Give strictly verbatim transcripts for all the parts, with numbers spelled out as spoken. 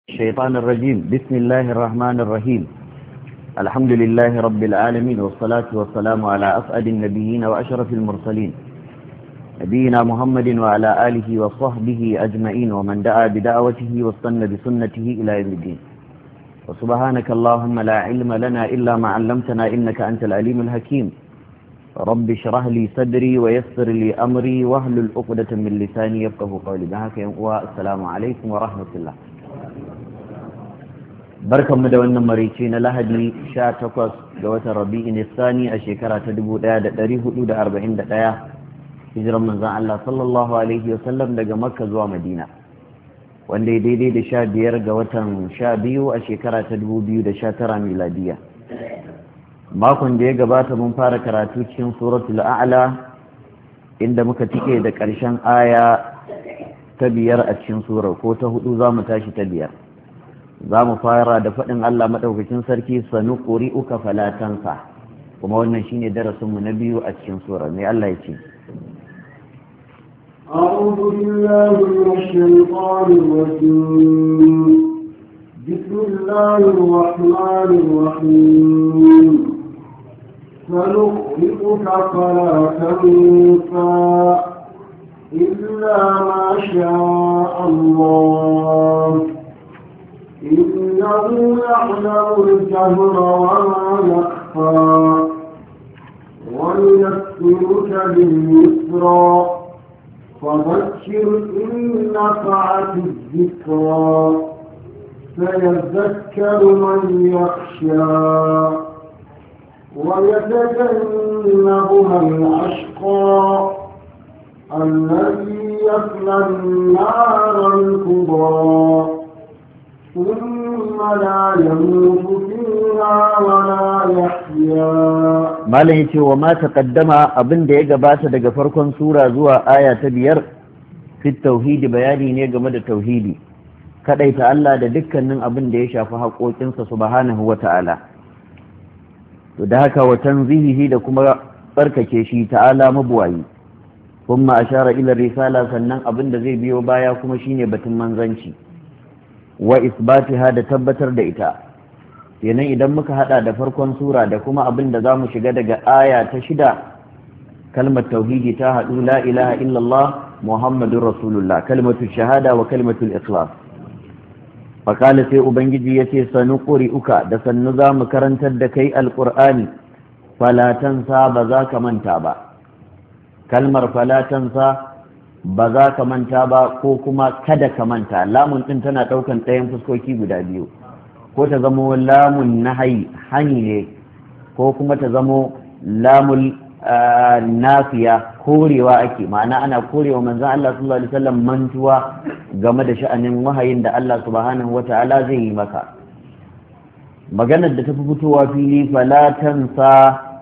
الشيطان الرجيم بسم الله الرحمن الرحيم الحمد لله رب العالمين والصلاة والسلام على أسعد النبيين وأشرف المرسلين نبينا محمد وعلى آله وصحبه أجمعين ومن دعا بدعوته واستنى بسنته إلى يوم الدين وسبحانك اللهم لا علم لنا إلا ما علمتنا إنك أنت العليم الحكيم رب اشرح لي صدري ويسر لي أمري واحلل عقدة من لساني يفقهوا قولي بهاك والسلام عليكم ورحمة الله. barkanmu da wannan marici na lahadi sha takwas ga watan rabi'in sani a shekara ta dubu ɗaya da ɗari hudu da arba'in da ɗaya hijiran manzan Allah sallallahu alaihi wasallam daga makka zuwa madina wanda ya daidai da sha biyar ga watan sha biyu a shekara ta dubu biyu da sha tara miladiya. Makon da ya gabata mun fara karatu cikin suratul a'la inda muka tike da ƙarshen aya ta biyar a cikin surar, ko ta hudu za mu tashi ta biyar. za mu fara da faɗin Allah maɗaukakin sarki sanu ƙuri'uka falatansa, kuma wannan shine darasinmu na biyu a cikin sura. Mai Allah ya ce أعوذ بالله من الشيطان الرجيم بسم الله الرحمن الرحيم سنقرئك فلا تنسى إلا ما شاء الله إنه يعلم الجهر وما يخفى ويذكرك باليسرى فذكر إن نفعت الذكرى سيذكر من يخشى ويتجنبها الأشقى الذي يصلى النار الكبرى ثم لا يموت فيها ولا يحيا. malam yace wa ma taqaddama abin da ya gabata daga farkon sura zuwa aya ta biyar fi tauhidi bayani ne game da tauhidi, kadaita Allah da dukkanin abin da ya shafi haƙoƙinsa subhanahu wata'ala, to da haka wa tanzihihi da kuma tsarkake shi ta'ala mabuwayi. kuma ashara ila risala, sannan abin da zai biyo baya kuma shine batun manzanci wa isbatiha da tabbatar da ita. kenan idan muka hada da farkon sura da kuma abin da zamu shiga daga aya ta shida, kalmar tauhidi ta hadu la ilaha illallah muhammadur rasulullah, kalmatu shahada wa kalmatul ikhlas. fakala sai ubangiji yace sanuqri'uka, da sannu zamu karantar da kai alqur'ani fala tansa, ba za ka manta ba. kalmar fala tansa ba za ka manta ba ko kuma kada ka manta, lamun din tana daukan ɗayan fuskoki guda biyu, ko ta zamo lamun nahayi hani ne, ko kuma ta zamo lamun nafiya korewa ake, ma'ana ana korewa manzon Allah sallallahu alaihi wasallam mantuwa game da sha'anin wahayin da Allah subhanahu wata'ala zai yi maka. maganar da ta fi fitowa fili fala tansa,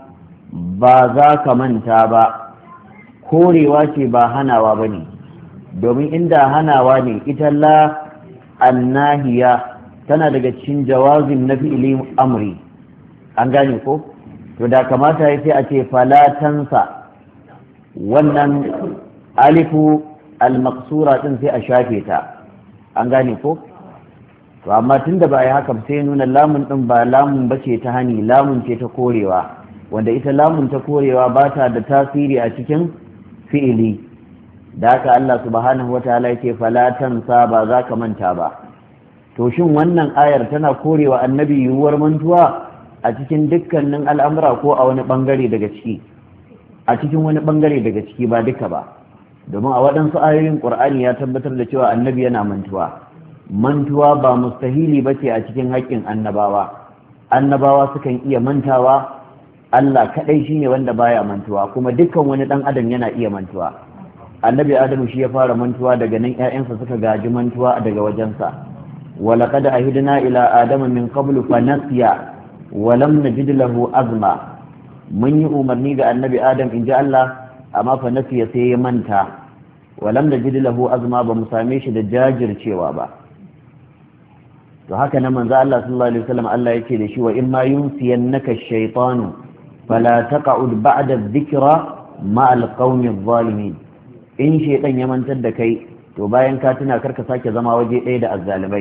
ba za ka manta ba, korewa ce ba hanawa ba ne, domin inda hanawa ne ita la annahiya tana daga cikin jawazin na fi'ili amri, an gane ko? to da kamata ya sai a ce falatansa, wannan alifu al-maqsura din sai a shafe ta, an gane ko? to amma tunda ba a yi haka sai nuna lamun din ba lamun bace ta hani, lamun ce ta korewa, wanda ita lamun ta korewa ba ta da tasiri a cikin fi'ili. da haka Allah subhanahu wataala yake fala tansa, ba za ka manta ba. to shin wannan ayar tana korewa annabi yiwuwar mantuwa a cikin dukkanin al'amura ko a wani bangare daga ciki? a cikin wani bangare daga ciki, ba duka ba, domin a waɗansu ayoyin ƙur'ani ya tabbatar da cewa annabi yana mantuwa. mantuwa ba mustahili ba ce a cikin haƙƙin annabawa. annabawa sukan iya mantawa, Allah kaɗai shi ne wanda baya mantuwa, kuma dukkan wani ɗan adam yana iya mantuwa. annabi adamu shi ya fara mantuwa, daga nan ƴaƴansa suka gaji mantuwa daga wajensa. walaqad ahidna ila adama min qablu fa nasiya wa lam najid lahu azma. mun yi umarni ga annabi adam inji Allah, amma fa nasiya sai ya manta. wa lam najid lahu azma, ba mu same shi da jajircewa ba. to haka nan manzo Allah sallallahu alaihi wasallam Allah yake da shi wa imma yunsiyannaka ash-shaytanu fala taq'ud ba'da adh-dhikra ma'a al-qawmi adh-dhalimin. in shaytan ya mantar da kai to bayan ka tuna karka sake zama waje ɗaya da azzalibai,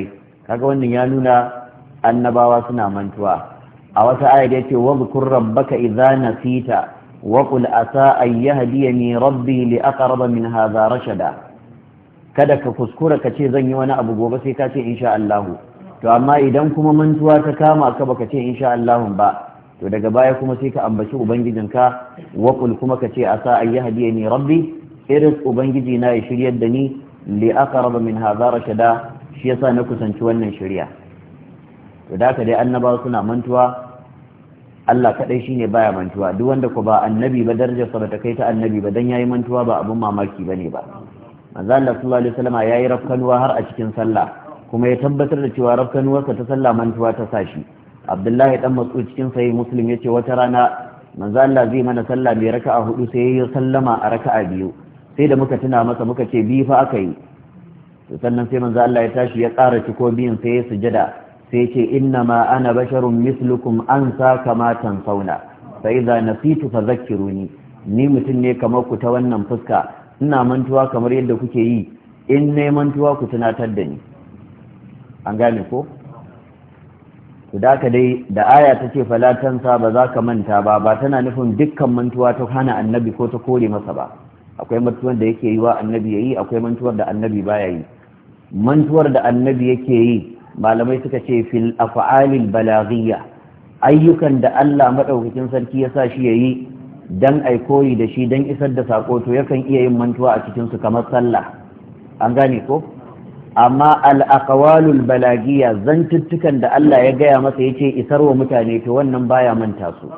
kaga wannan ya nuna annabawa suna mantuwa. a wata aya da yace wadhkur rabbaka idza nasita wa qul asa an yahdiyani rabbi li aqrab min hadha rashada. kada ka kuskura ka ce zan yi wani abu gobe sai ka ce insha Allah. to amma idan kuma mantuwa ta kama ka baka ce insha Allah ba, to daga baya kuma sai ka ambaci ubangijinka wa qul kuma ka ce asa an yahdiyani rabbi, irin ubangiji na ya shiryar da ni li aqrab min hadha rashada, shi yasa na kusanci wannan shirya. to da ka dai annabawa suna mantuwa, Allah kadai shine baya mantuwa. duk wanda ko ba annabi ba darajar sa bata kai ta annabi ba dan yayi mantuwa ba abun mamaki bane ba. manzo Allah sallallahu alaihi wasallam yayi rafkanuwa har a cikin sallah, kuma ya tabbatar da cewa rafkanuwarsa ta sallah mantuwa ta sashi. Abdullahi dan Mas'ud cikin sahih Muslim yace wata rana manzo Allah zai mana sallah mai raka'a hudu sai ya sallama a raka'a biyu, sai da muka tuna masa muka ce bi fa aka yi. sannan sai manzo Allah ya tashi ya ƙara ciko biyun sai ya sujada, sai ce inna ma ana basharun mislukum ansa kama tansawna fa idza nasitu fadhakkiruni, ni mutum ne kamar ku ta wannan fuska, ina mantuwa kamar yadda kuke yi, in ne mantuwa ku tunatar da ni. an gane ko? to da ka dai da aya ta ce fala tansa ba za ka manta ba, ba tana nufin dukkan mantuwa ta hana annabi ko ta kore masa ba. akwai mantuwar da yake yi wa annabi yayi, akwai mantuwar da annabi baya yi. mantuwar da annabi yake yi malamai suka ce fil af'alil balaghiyya, ayyukan da Allah madaukakin sarki ya sa shi yayi dan ai koyi da shi dan isar da sako, to yakan iya yin mantuwa a cikin su kamar sallah. an gane ko? amma al aqwalul balaghiyya, zantuttukan da Allah ya gaya masa yace isarwa mutane, to wannan baya manta su.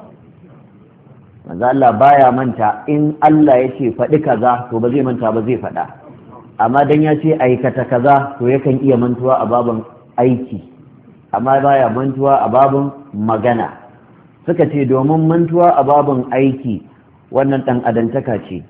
manzo Allah baya manta in Allah yace faɗi kaza to ba zai manta ba, zai faɗa. amma dan ya ce aikata kaza to yakan iya mantuwa a babin aiki, amma baya mantuwa a babin magana. suka ce domin mantuwa a babin aiki wannan dan adantaka ce,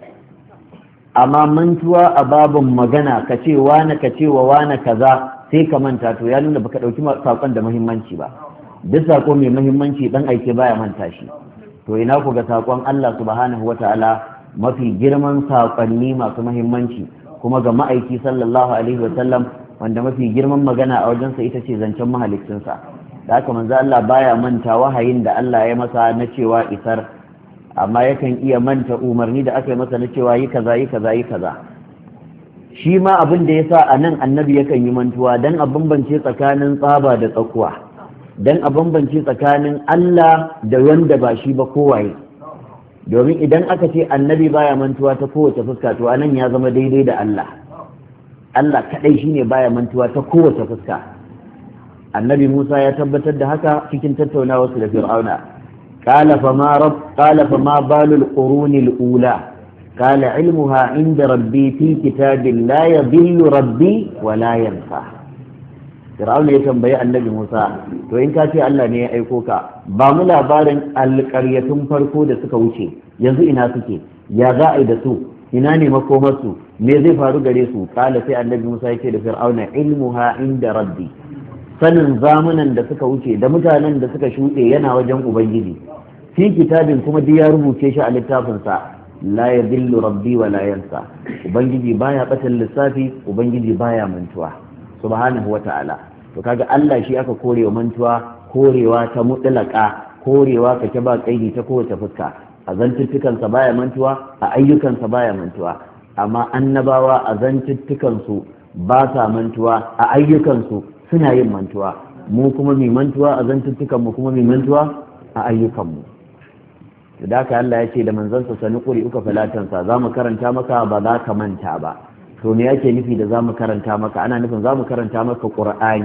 amma mantuwa a babin magana ka ce wane ka ce wa wane kaza sai ka manta, to ya nuna baka dauki sakon da muhimmanci ba. duk sako mai muhimmanci dan aike baya manta shi. to ina ku ga sakon Allah subhanahu wataala, mafi girman sakonni masu muhimmanci, kuma ga ma'aiki sallallahu alaihi wasallam wanda mafi girman magana a wajensa ita ce zancen mahaliccinsa. da haka manzo Allah baya manta wahayin da Allah ya masa na cewa isar, amma yakan iya manta umarni da aka yi masa na cewa yi kaza yi kaza yi kaza. shi ma abin da yasa a nan annabi yakan yi mantuwa dan a bambance tsakanin tsaba da tsakuwa, dan a bambance tsakanin Allah da wanda ba shi ba kowaye. domin idan aka ce annabi baya mantuwa ta kowace fuska, to anan ya zama daidai da Allah. Allah kadai shine baya mantuwa ta kowace fuska. annabi Musa ya tabbatar da haka cikin tattaunawa su da Fir'auna. qala fa ma rabb qala fa ma balul qurunil ula qala ilmuha inda rabbi fi kitabin la yadhillu rabbi wa la yansa. Fir'auna ya tambayi annabi Musa, to in ka ce Allah ne ya aiko ka, ba mu labarin alƙaryatun farko da suka wuce, yanzu ina suke, ya za a yi da su, ina ne makomarsu, me zai faru gare su? Kala sai annabi Musa ya ce da Fir'auna ilmuha inda rabbi, sanin zamanan da suka wuce da mutanen da suka shuɗe yana wajen Ubangiji. Fi kitabin kuma duk ya rubuce shi a littafinsa, la yadillu rabbi wa la yansa. Ubangiji baya batan lissafi, Ubangiji baya mantuwa subhanahu wa ta'ala. to kaga Allah shi aka korewa mantuwa, korewa ta mutlaka, korewa kake ba kaidi ta kowace fuska. a zantuttukansa baya mantuwa, a ayyukansa baya mantuwa. amma annabawa a zantuttukansu ba sa mantuwa, a ayyukansu suna yin mantuwa. mu kuma mai mantuwa a zantuttukanmu, kuma mai mantuwa a ayyukanmu. to da haka Allah ya ce da manzansa sani kuri uka falatansa, za mu karanta maka ba za ka manta ba. to me yake nufi da zamu karanta maka? ana nufin zamu karanta maka Qur'ani,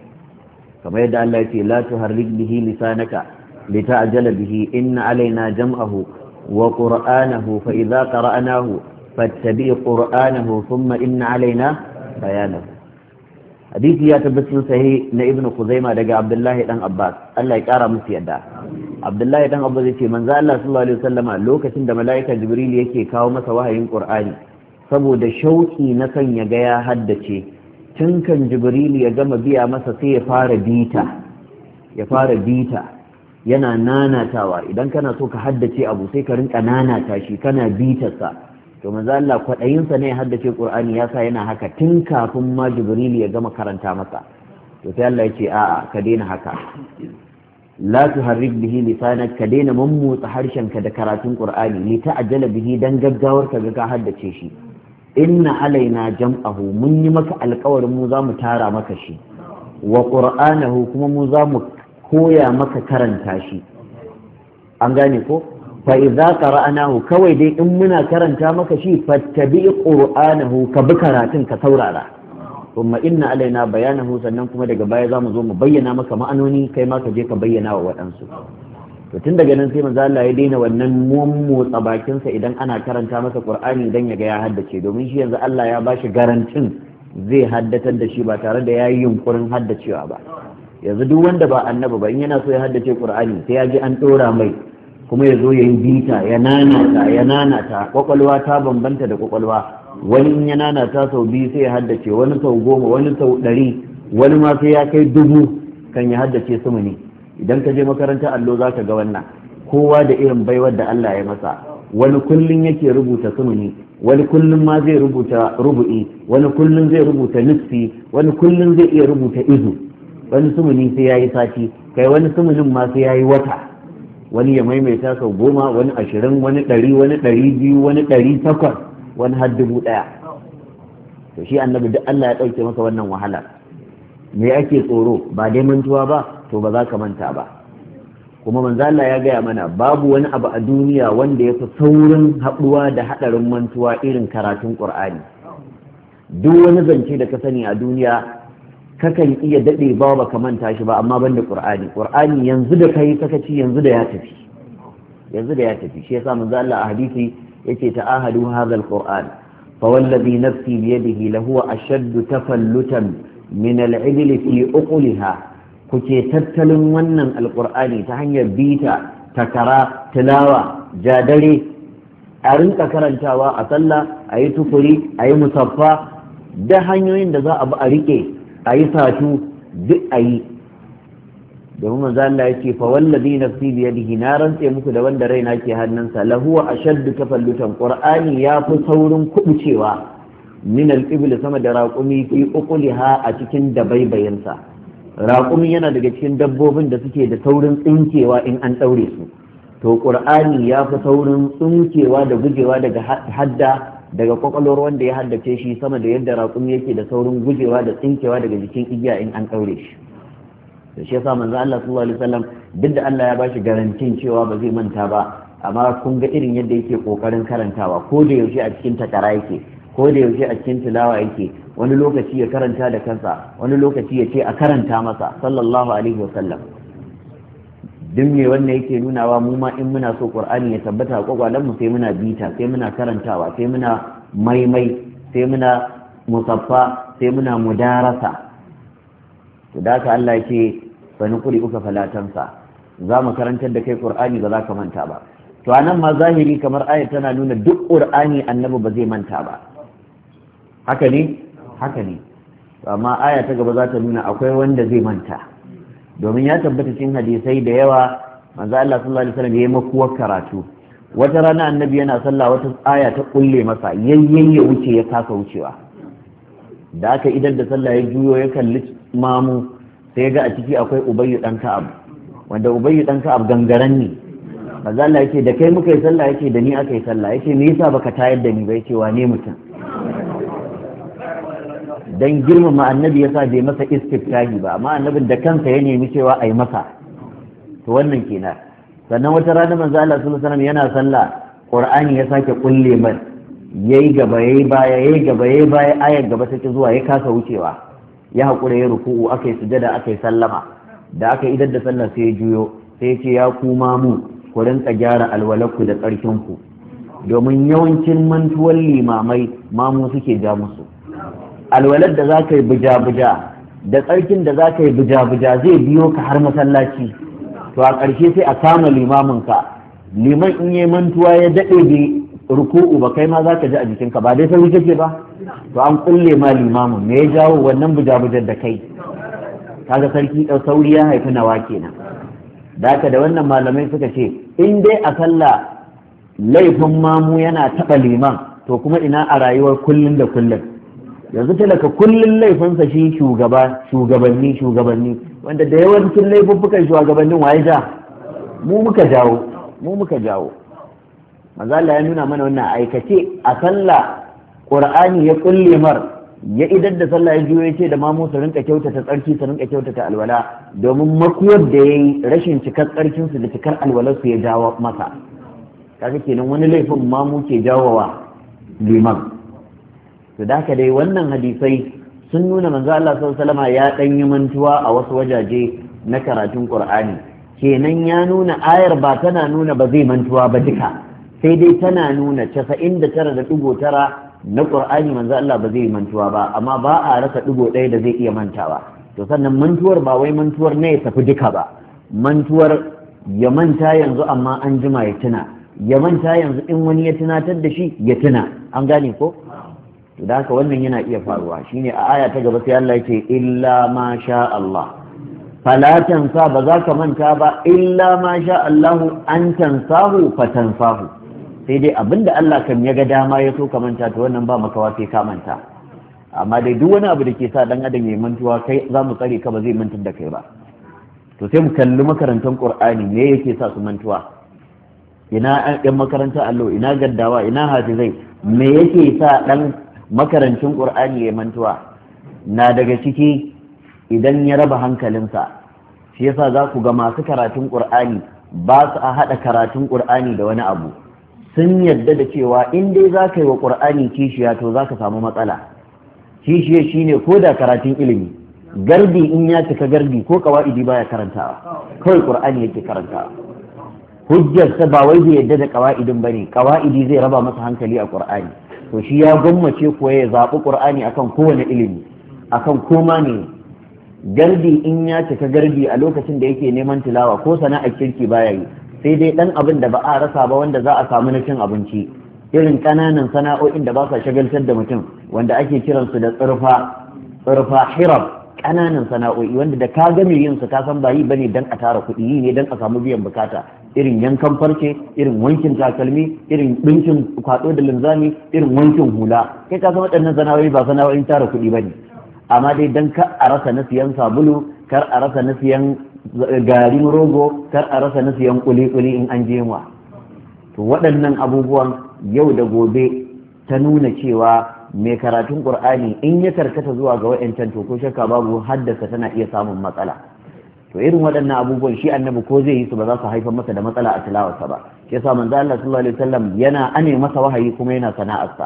kamar yadda Allah ya ce la tuharrik bihi lisanaka lita'jala bihi inna alaina jam'ahu wa qur'anahu fa idza qara'nahu fattabi' qur'anahu thumma inna alaina bayanahu. hadisi ya tabbatar sahih na Ibn Khuzaimah daga Abdullahi dan Abbas, Allah ya kara musu yadda. Abdullahi dan Abbas yace manzo Allah sallallahu alaihi wasallama lokacin da mala'ika Jibril yake kawo masa wahayin Qur'ani, saboda shauki na kan ya ga ya haddace, tun kan Jibril ya gama biya masa sai ya fara bita ya fara bita yana nanatawa. idan kana so ka haddace abu sai ka rinka nanata shi kana bitarsa. to manzo Allah kwaɗayinsa ne ya haddace Qur'ani, ya sa yana haka tun kafin ma Jibril ya gama karanta masa. to sai Allah ya ce a'a ka daina haka la tuharrik bihi lisanak ka daina mammotsa harshenka da karatun qur'ani li ta'jala bihi dan gaggawar ka ga ka haddace shi inna alaina jam'ahu mun yi maka alƙawarin mu zamu tara maka shi wa qur'anahu kuma mu zamu koya maka karanta shi an gane ko fa idza qara'nahu kawai dai in muna karanta maka shi fattabi qur'anahu ka bi karatun ka saurara kuma inna alaina bayanahu sannan kuma daga baya zamu zo mu bayyana maka ma'anoni kai ma ka je ka bayyana wa waɗansu to tun daga nan sai manzo Allah ya daina wannan motsa bakin sa idan ana karanta masa Qur'ani dan ya ga ya haddace domin shi yanzu Allah ya bashi garantin zai haddatar da shi ba tare da yayi yunkurin haddacewa ba yanzu duk wanda ba annabi ba in yana so ya haddace Qur'ani sai ya ji an dora mai kuma ya zo ya yi bita ya nanata ya nanata kwakwalwa ta bambanta da kwakwalwa wani in ya nanata sau biyu sai ya haddace wani sau goma wani sau ɗari wani ma sai ya kai dubu kan ya haddace su ne idan ka je makarantar allo za ka ga wannan kowa da irin baiwar da Allah ya masa wani kullum yake rubuta sumuni wani kullum ma zai rubuta rubu'i wani kullum zai rubuta nisfi wani kullum zai iya rubuta izu wani sumuni sai ya yi sati kai wani sumunin ma sai ya yi wata wani ya maimaita sau goma wani ashirin wani ɗari wani ɗari biyu wani ɗari takwas wani har dubu ɗaya to shi annabi duk Allah ya ɗauke masa wannan wahala me ake tsoro ba dai mantuwa ba to ba za ka manta ba kuma manzo Allah ya gaya mana babu wani abu a duniya wanda ya fi saurin haɗuwa da haɗarin mantuwa irin karatun Qur'ani duk wani zance da ka sani a duniya kakan iya daɗe ba ba ka manta shi ba amma ban da Qur'ani Qur'ani yanzu da kai sakaci yanzu da ya tafi yanzu da ya tafi shi yasa manzo Allah a hadisi yake ta'ahadu hadha al-Qur'an fa wallazi nafsi bi yadihi lahu ashaddu tafallutan min al-'idli fi uqliha kuke tattalin wannan alqur'ani ta hanyar bita takara tilawa jadare a rinka karantawa a sallah ayi tukuri ayi musaffa da hanyoyin da za a bi a rike ayi satu duk ayi domin manzo Allah yake fa wallazi nafsi bi yadihi na rantse muku da wanda raina ke hannunsa lahu ashaddu tafallutan qur'ani ya fi saurin kubucewa min al-ibli sama da raqumi fi uqliha a cikin dabaibayinsa raqumi yana daga cikin dabbobin da suke da saurin tsinkewa in an daure su to qur'ani ya fi saurin tsinkewa da gujewa daga hadda daga kwakwalwar wanda ya haddace shi sama da yadda raqumi yake da saurin gujewa da tsinkewa daga jikin igiya in an daure shi da shi yasa manzo Allah sallallahu alaihi wasallam duk da Allah ya bashi garantin cewa ba zai manta ba amma kun ga irin yadda yake kokarin karantawa ko da yaushe a cikin takara yake ko da yaushe a cikin tilawa yake wani lokaci ya karanta da kansa wani lokaci ya ce a karanta masa sallallahu alaihi wasallam duk me wannan yake nunawa mu ma in muna so Qur'ani ya tabbata a kwakwalan mu sai muna bita sai muna karantawa sai muna maimai sai muna musaffa sai muna mudarasa to da ka Allah yake bani kuri uka falatansa za mu karantar da kai Qur'ani ba za ka manta ba to anan ma zahiri kamar ayat tana nuna duk Qur'ani annabi ba zai manta ba haka ne haka ne amma aya ta gaba za ta nuna akwai wanda zai manta domin ya tabbata cikin hadisai da yawa manzo Allah sallallahu alaihi wasallam yayi makuwar karatu wata rana annabi yana sallah wata aya ta kulle masa yayyen ya wuce ya kasa wucewa da aka idan da sallah ya juyo ya kalli mamu sai ga a ciki akwai ubayyu dan ka'ab wanda ubayyu dan ka'ab gangaren ne manzo Allah yake da kai muka yi sallah yake da ni aka yi sallah yake me yasa baka tayar da ni ba yake wane mutum dan girmama annabi yasa bai masa istiftahi ba amma annabin da kansa ya nemi cewa ai masa to wannan kenan sannan wata rana manzo Allah sallallahu alaihi wasallam yana sallah Qur'ani ya sake kulle mai yayi gaba yayi baya yayi gaba yayi baya ayar gaba take zuwa ya kasa wucewa ya hakura ya ruku'u akai sujada akai sallama da aka idan da sallah sai ya juyo sai ya ce ya kuma mu ku rinka gyara alwalaku da tsarkin ku domin yawancin mantuwar limamai mamu suke ja musu alwalar da za ka yi buja-buja da tsarkin da za ka yi buja-buja zai biyo ka har masallaci to a ƙarshe sai a kama limaminka liman in yi mantuwa ya daɗe bai ruku'u ba kai ma za ka ji a jikinka ba dai sauri kake ba to an kulle ma limamin me ya jawo wannan buja-bujar da kai kaga sarki ɗau sauri ya haifi nawa kenan da haka da wannan malamai suka ce in dai a sallah laifin mamu yana taɓa liman to kuma ina a rayuwar kullum da kullum yanzu talaka kullun laifinsa shi shugaba shugabanni shugabanni wanda da yawancin laifuffukan shugabannin waye ja mu muka jawo mu muka jawo manzo Allah ya nuna mana wannan aikace a sallah Qur'ani ya kulle mar ya idar da sallah ya juyo ya ce da mamu su rinka kyautata tsarki su rinka kyautata alwala domin makuwar da yayi rashin cikar tsarkin su da cikar alwalar su ya jawo masa kaga kenan wani laifin mamu ke jawowa liman to da haka dai wannan hadisai sun nuna manzo Allah sallallahu alaihi wasallam ya dan yi mantuwa a wasu wajaje na karatun Qur'ani kenan ya nuna ayar ba tana nuna ba zai mantuwa ba duka sai dai tana nuna casa'in da tara da ɗigo tara na ƙur'ani manzo Allah ba zai mantuwa ba amma ba a rasa ɗigo ɗaya da zai iya mantawa to sannan mantuwar ba wai mantuwar ne ya tafi duka ba mantuwar ya manta yanzu amma an jima ya tuna ya manta yanzu in wani ya tunatar da shi ya tuna an gane ko to da haka wannan yana iya faruwa shine a aya ta gaba sai Allah yake illa ma sha Allah fala tansa ba za ka manta ba illa ma sha Allah an tansahu fatansahu sai dai abinda Allah kan ya ga dama ya so ka manta to wannan ba makawa sai ka manta amma dai duk wani abu da ke sa dan adam ya mantuwa kai za mu tsare ka ba zai mantar da kai ba to sai mu kalli makarantar Qur'ani me yake sa su mantuwa ina ɗan makarantar allo ina gaddawa ina hafizai me yake sa ɗan makarancin ƙur'ani ya mantuwa na daga ciki idan ya raba hankalinsa shi yasa za ku ga masu karatun ƙur'ani ba su a haɗa karatun ƙur'ani da wani abu sun yadda da cewa in dai za ka yi wa ƙur'ani kishiya to za ka samu matsala kishiya shine ko da karatun ilimi gardi in ya cika gardi ko kawa'idi baya karantawa kawai ƙur'ani yake karantawa hujjarsa ba wai zai yadda da kawa'idin bane kawa'idi zai raba masa hankali a ƙur'ani to shi ya gwammace kuwa ya zaɓi ƙur'ani akan kowane ilimi akan koma ne gardi in ya cika gardi a lokacin da yake neman tilawa ko sana'ar kirki baya yi sai dai ɗan abin da ba a rasa ba wanda za a samu na cin abinci irin ƙananan sana'o'in da ba sa shagaltar da mutum wanda ake kiransu da tsirfa tsirfa hirab ƙananan sana'o'i wanda da ka game yin su ka san ba yi bane dan a tara kuɗi yi ne dan a samu biyan bukata irin yankan farce irin wankin takalmi irin ɗinkin kwaɗo da linzami irin wankin hula kai ka san waɗannan sana'o'i ba sana'o'in tara kuɗi bane amma dai dan kar a rasa na siyan sabulu kar a rasa na siyan garin rogo kar a rasa na siyan kuli-kuli in an jema to waɗannan abubuwan yau da gobe ta nuna cewa mai karatun ƙur'ani in ya karkata zuwa ga wa'yancan to ko shakka babu haddasa tana iya samun matsala to irin waɗannan abubuwan shi annabi ko zai yi su ba za su haifar masa da matsala a tilawarsa ba shi yasa manzo Allah sallallahu alaihi wasallam yana ane masa wahayi kuma yana sana'arsa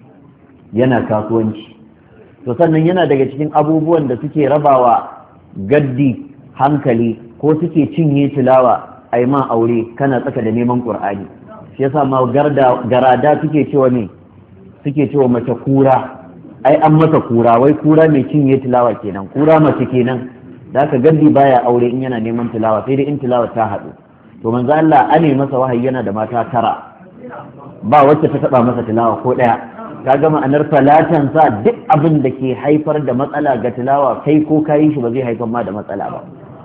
yana kasuwanci to sannan yana daga cikin abubuwan da suke rabawa gaddi hankali ko suke cinye tilawa ai ma aure kana tsaka da neman ƙur'ani shi yasa ma garda garada suke cewa ne suke cewa mace kura ai an masa kura wai kura mai cinye tilawa kenan kura mace kenan da aka gaddi baya aure in yana neman tilawa sai dai in tilawa ta haɗu to manzo Allah ane masa wahayi yana da mata tara ba wacce ta taba masa tilawa ko daya ka ga ma'anar falatan sa duk abin da ke haifar da matsala ga tilawa kai ko kayi shi ba zai haifar ma da matsala ba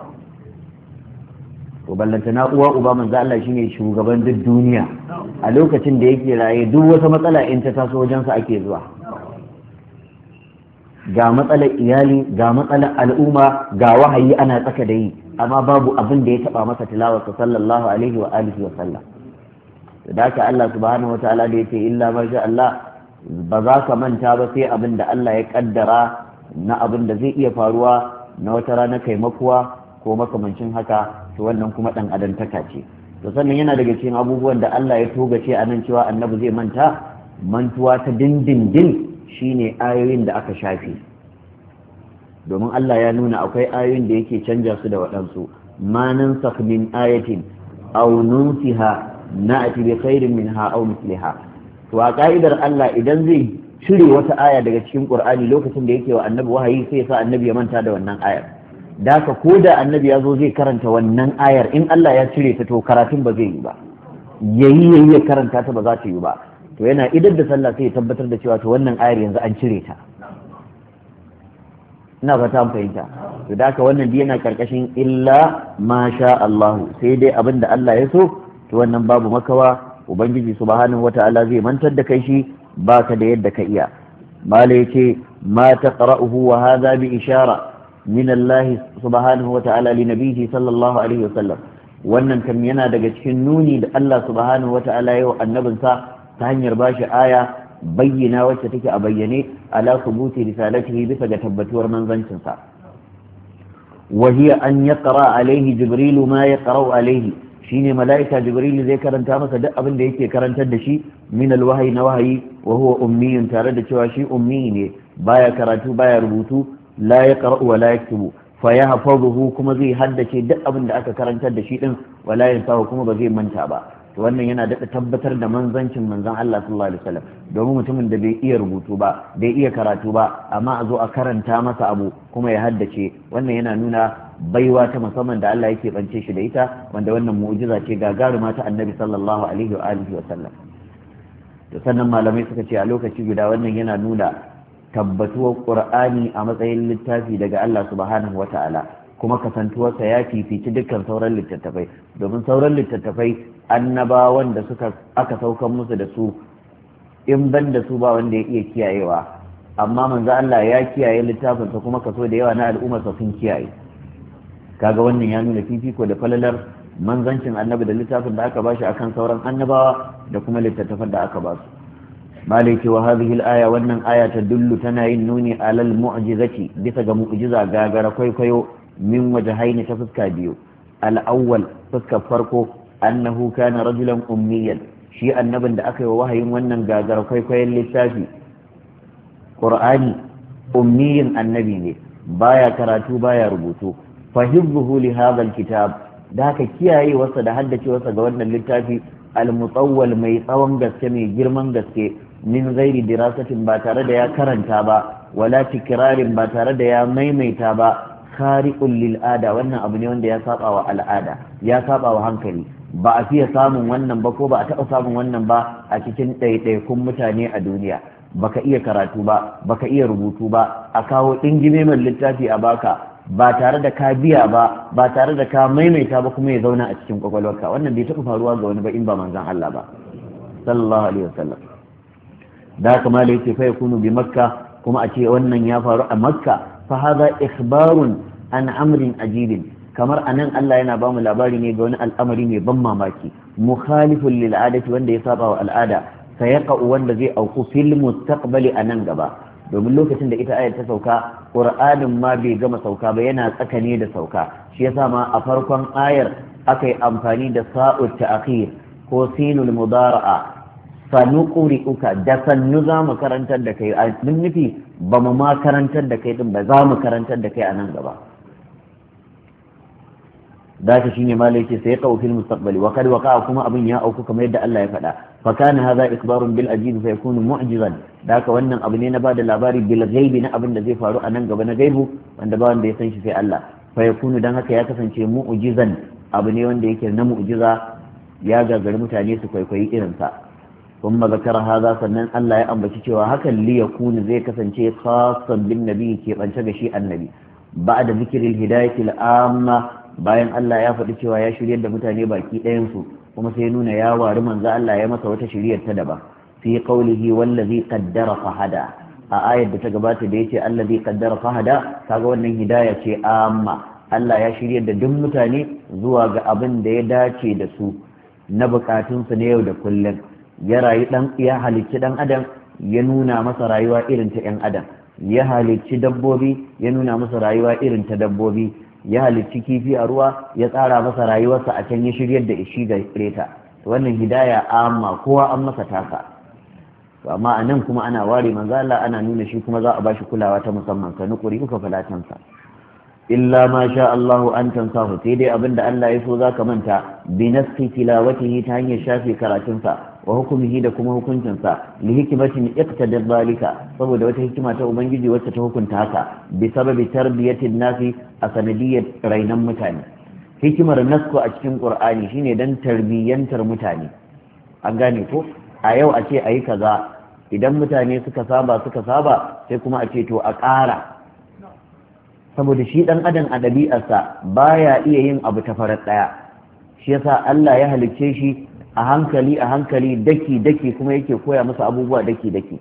to ballantana uwa uba manzo Allah shine shugaban duk duniya a lokacin da yake raye duk wata matsala in ta taso wajensa ake zuwa ga matsalar iyali ga matsalar al'umma ga wahayi ana tsaka da yi amma babu abin da ya taba masa tilawarsa sallallahu alaihi wa alihi wa sallam da haka Allah subhanahu wa ta'ala da yace illa ma sha Allah ba za ka manta ba sai abin da Allah ya kaddara na abin da zai iya faruwa na wata rana kai makuwa ko makamancin haka to wannan kuma dan adantaka ce to sannan yana daga cikin abubuwan da Allah ya togace a nan cewa annabi zai manta mantuwa ta dindindin shine ayoyin da aka shafe domin Allah ya nuna akwai ayoyin da yake canja su da waɗansu ma nansakh min ayatin aw nunsiha na'ti bi khairin minha aw mithliha to a ka'idar Allah idan zai cire wata aya daga cikin Qur'ani lokacin da yake wa annabi wahayi sai ya sa annabi ya manta da wannan ayar da ka ko da annabi ya zo zai karanta wannan ayar in Allah ya cire ta to karatun ba zai yi ba yayi yayi ya karanta ta ba za ta yi ba to yana idar da sallah sai ya tabbatar da cewa to wannan ayar yanzu an cire ta ina fata an fahimta to da ka wannan dai yana karkashin illa ma sha Allah sai dai abin da Allah ya so to wannan babu makawa ubangiji subhanahu wata'ala zai mantar da kai shi baka da yadda ka iya mala yace ma taqra'uhu wa hadha bi ishara min Allah subhanahu wa ta'ala li nabiyhi sallallahu alaihi wasallam wannan kam yana daga cikin nuni da Allah subhanahu wa ta'ala yau annabinsa ta hanyar bashi aya bayyana wacce take a bayyane ala subuti risalatihi bisa ga tabbatuwar manzancinsa wa hiya an yaqra alaihi jibrilu ma yaqra alaihi shine mala'ika jibrilu zai karanta masa duk abin da yake karantar da shi min alwahyi na wahayi wa huwa ummiyun tare da cewa shi ummi ne baya karatu baya rubutu la yaqra wa la yaktubu fa yahfazuhu kuma zai haddace duk abin da aka karantar da shi din wala yansahu kuma ba zai manta ba to wannan yana da tabbatar da manzancin manzon Allah sallallahu alaihi wasallam domin mutumin da bai iya rubutu ba bai iya karatu ba amma a zo a karanta masa abu kuma ya haddace wannan yana nuna baiwa ta musamman da Allah yake bance shi da ita wanda wannan mu'jiza ce gagaruma ta Annabi sallallahu alaihi wa alihi wasallam to sannan malamai suka ce a lokaci guda wannan yana nuna tabbatuwar Qur'ani a matsayin littafi daga Allah subhanahu wata'ala kuma kasantuwarsa ya fifici dukkan sauran littattafai domin sauran littattafai annabawan da suka aka saukan musu da su in ban da su ba wanda ya iya kiyayewa amma manzo Allah ya kiyaye littafinsa kuma kaso da yawa na al'ummarsa sun kiyaye kaga wannan ya nuna fifiko da falalar manzancin annabi da littafin da aka bashi akan sauran annabawa da kuma littattafan da aka basu maliki wa hadhihi al-aya wannan aya tadullu tana yin nuni alal mu'jizati bisa ga mu'jiza gagara kwaikwayo min wajhaini ta fuska biyu al-awwal fuskar farko annahu kana rajulan ummiyan shi annabin da aka yi wa wahayin wannan gagara kwaikwayon littafi qur'ani ummiyin annabi ne baya karatu baya rubutu fahibbuhu li hadha al-kitab da haka kiyaye wasa da haddace wasa ga wannan littafi al-mutawwal mai tsawon gaske mai girman gaske min ghairi dirasatin ba tare da ya karanta ba wala tikrarin ba tare da ya maimaita ba khariqul lil ada wannan abu ne wanda ya saba wa al'ada ya saba wa hankali ba a fiye samun wannan ba ko ba a taɓa samun wannan ba a cikin ɗaiɗaikun mutane a duniya baka iya karatu ba baka iya rubutu ba a kawo ɗingime mai littafi a baka ba tare da ka biya ba ba tare da ka maimaita ba kuma ya zauna a cikin kwakwalwarka wannan bai taɓa faruwa ga wani ba in ba manzon Allah ba sallallahu alaihi wasallam da haka ma yake fa yakunu bi makka kuma a ce wannan ya faru a makka fa hadha ikhbarun an amrin ajibin kamar anan Allah yana ba mu labari ne ga wani al'amari mai ban mamaki mukhalifun lil adati wanda ya saba wa al'ada sayaqa'u wanda zai auku fil mustaqbali anan gaba domin lokacin da ita ayar ta sauka qur'anin ma bai gama sauka ba yana tsakane da sauka shi yasa ma a farkon ayar aka yi amfani da sa'ut ta'khir ko sinul mudara'a sanuqri'uka da sannu za mu karantar da kai mun nufi ba mu ma karantar da kai din ba za mu karantar da kai a nan gaba da ta shine malai yake sai qaw fil mustaqbali wa kad waqa kuma abin ya auku kamar yadda Allah ya faɗa fa kana hadha ikbarun bil ajib fa yakunu mu'jizan da haka wannan abu ne na bada labari bil ghaibi na abin da zai faru a nan gaba na gaibu wanda ba wanda ya san shi sai Allah fa yakunu dan haka ya kasance mu'jizan abu ne wanda yake na mu'jiza ya gagari mutane su kwaikwayi irin sa kuma zakara hadha sannan Allah ya ambaci cewa hakan li yakunu zai kasance khassan bin nabi ke bance ga shi annabi ba'da zikril hidayati al amma bayan Allah ya faɗi cewa ya shiryar da mutane baki ɗayansu kuma sai nuna ya wari manzo Allah ya masa wata shiryar ta daban fi qawlihi wallazi qaddara fahada a ayar da ta gabata da yace allazi qaddara fahada kaga wannan hidaya ce amma Allah ya shiryar da duk mutane zuwa ga abin da ya dace da su na bukatun su na yau da kullum ya rayu dan ya halicci dan adam ya nuna masa rayuwa irin ta yan adam ya halicci dabbobi ya nuna masa rayuwa irin ta dabbobi ya halicci kifi a ruwa ya tsara masa rayuwarsa a can ya shiryar da ishi ga reta wannan hidaya amma kowa an masa taka to amma a nan kuma ana ware manzo Allah ana nuna shi kuma za a bashi kulawa ta musamman ka nukuri uka falatansa illa ma sha Allahu an tansahu sai dai abinda Allah ya so zaka manta bi nafsi tilawatihi ta hanyar shafe karatunsa wa hukumihi da kuma hukuncinsa li hikmatin iqtada zalika saboda wata hikima ta ubangiji wacce ta hukunta haka bi sababi tarbiyatin nasi a sanadiyyar rainan mutane hikimar nasko a cikin qur'ani shine dan tarbiyyantar mutane an gane ko a yau a ce ayi kaza idan mutane suka saba suka saba sai kuma a ce to a ƙara saboda shi dan adam a ɗabi'arsa baya iya yin abu ta farar ɗaya shi yasa Allah ya halicce shi a hankali a hankali daki daki kuma yake koya masa abubuwa daki daki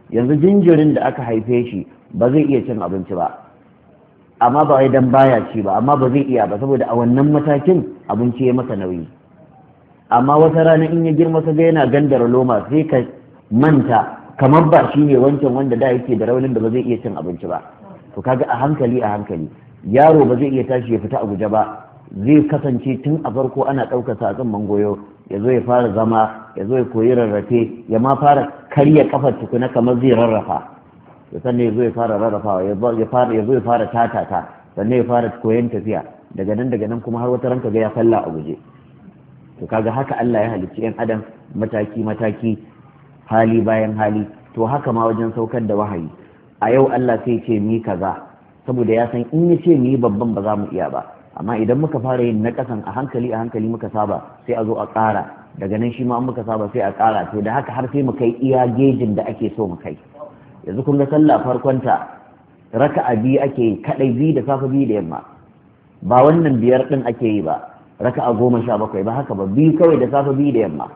yanzu jinjirin da aka haife shi ba zai iya cin abinci ba, amma ba wai dan baya ci ba, amma ba zai iya ba saboda a wannan matakin abinci ya masa nauyi. amma wata rana in ya girma ka ga yana gandara loma sai ka manta kamar ba shi ne wancan wanda da yake da raunin da ba zai iya cin abinci ba. to kaga a hankali a hankali yaro ba zai iya tashi ya fita a guje ba, zai kasance tun a farko ana ɗaukar sa a kan mangoyo ya zo ya fara zama, ya zo ya koyi rarrafe, ya ma fara karya kafar tukuna kamar zai rarrafa, ya sannan ya zo ya fara rarrafawa, ya zo ya fara tatata, sannan ya fara koyon tafiya, daga nan daga nan kuma har wata ranka ga ya falla a guje. to kaga haka Allah ya halicci yan adam mataki mataki, hali bayan hali. to haka ma wajen saukar da wahayi, a yau Allah sai ce ni kaza saboda ya san in ya ce ni babban ba za mu iya ba, amma idan muka fara yin na kasan a hankali a hankali muka saba sai a zo a ƙara, daga nan shi ma muka saba sai a ƙara, to da haka har sai mu kai iya gejin da ake so mu kai. yanzu kun ga sallah farkonta raka'a biyu ake yi kadai, biyu da safe biyu da yamma, ba wannan biyar din ake yi ba raka'a goma sha bakwai ba, haka ba, biyu kawai da safe biyu da yamma.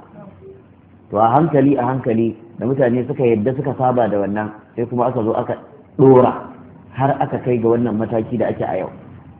to a hankali a hankali da mutane suka yadda suka saba da wannan sai kuma aka zo aka dora har aka kai ga wannan mataki da ake a yau.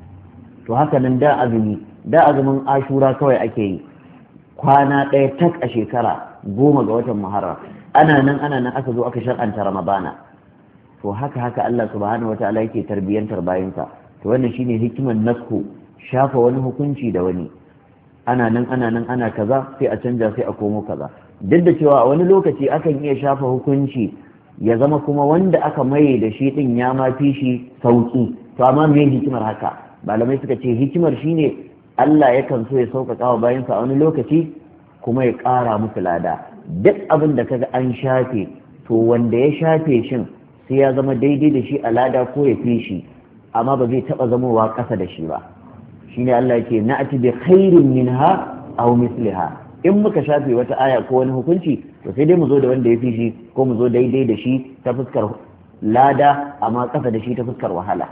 to haka nan da azumi da azumin ashura kawai ake yi kwana ɗaya tak a shekara goma ga watan muharram, ana nan ana nan aka zo aka shar'anta ramadana. to haka haka Allah subhanahu wataala yake tarbiyantar bayansa. to wannan shine hikimar nasku, shafa wani hukunci da wani, ana nan ana nan ana kaza sai a canja sai a komo kaza. duk da cewa a wani lokaci akan iya shafa hukunci ya zama kuma wanda aka maye da shi din ya ma fi shi sauki, to amma me hikimar haka? malamai suka ce hikimar shine Allah yakan so ya sauƙaƙa wa bayansa a wani lokaci kuma ya ƙara musu lada. duk abin da kaga an shafe to wanda ya shafe shin sai ya zama daidai da shi a lada ko ya fi shi, amma ba zai taɓa zamowa ƙasa da shi ba. shine Allah yake na'ati bi khairin minha aw misliha, in muka shafe wata aya ko wani hukunci to sai dai mu zo da wanda ya fi shi ko mu zo daidai da shi ta fuskar lada amma ƙasa da shi ta fuskar wahala.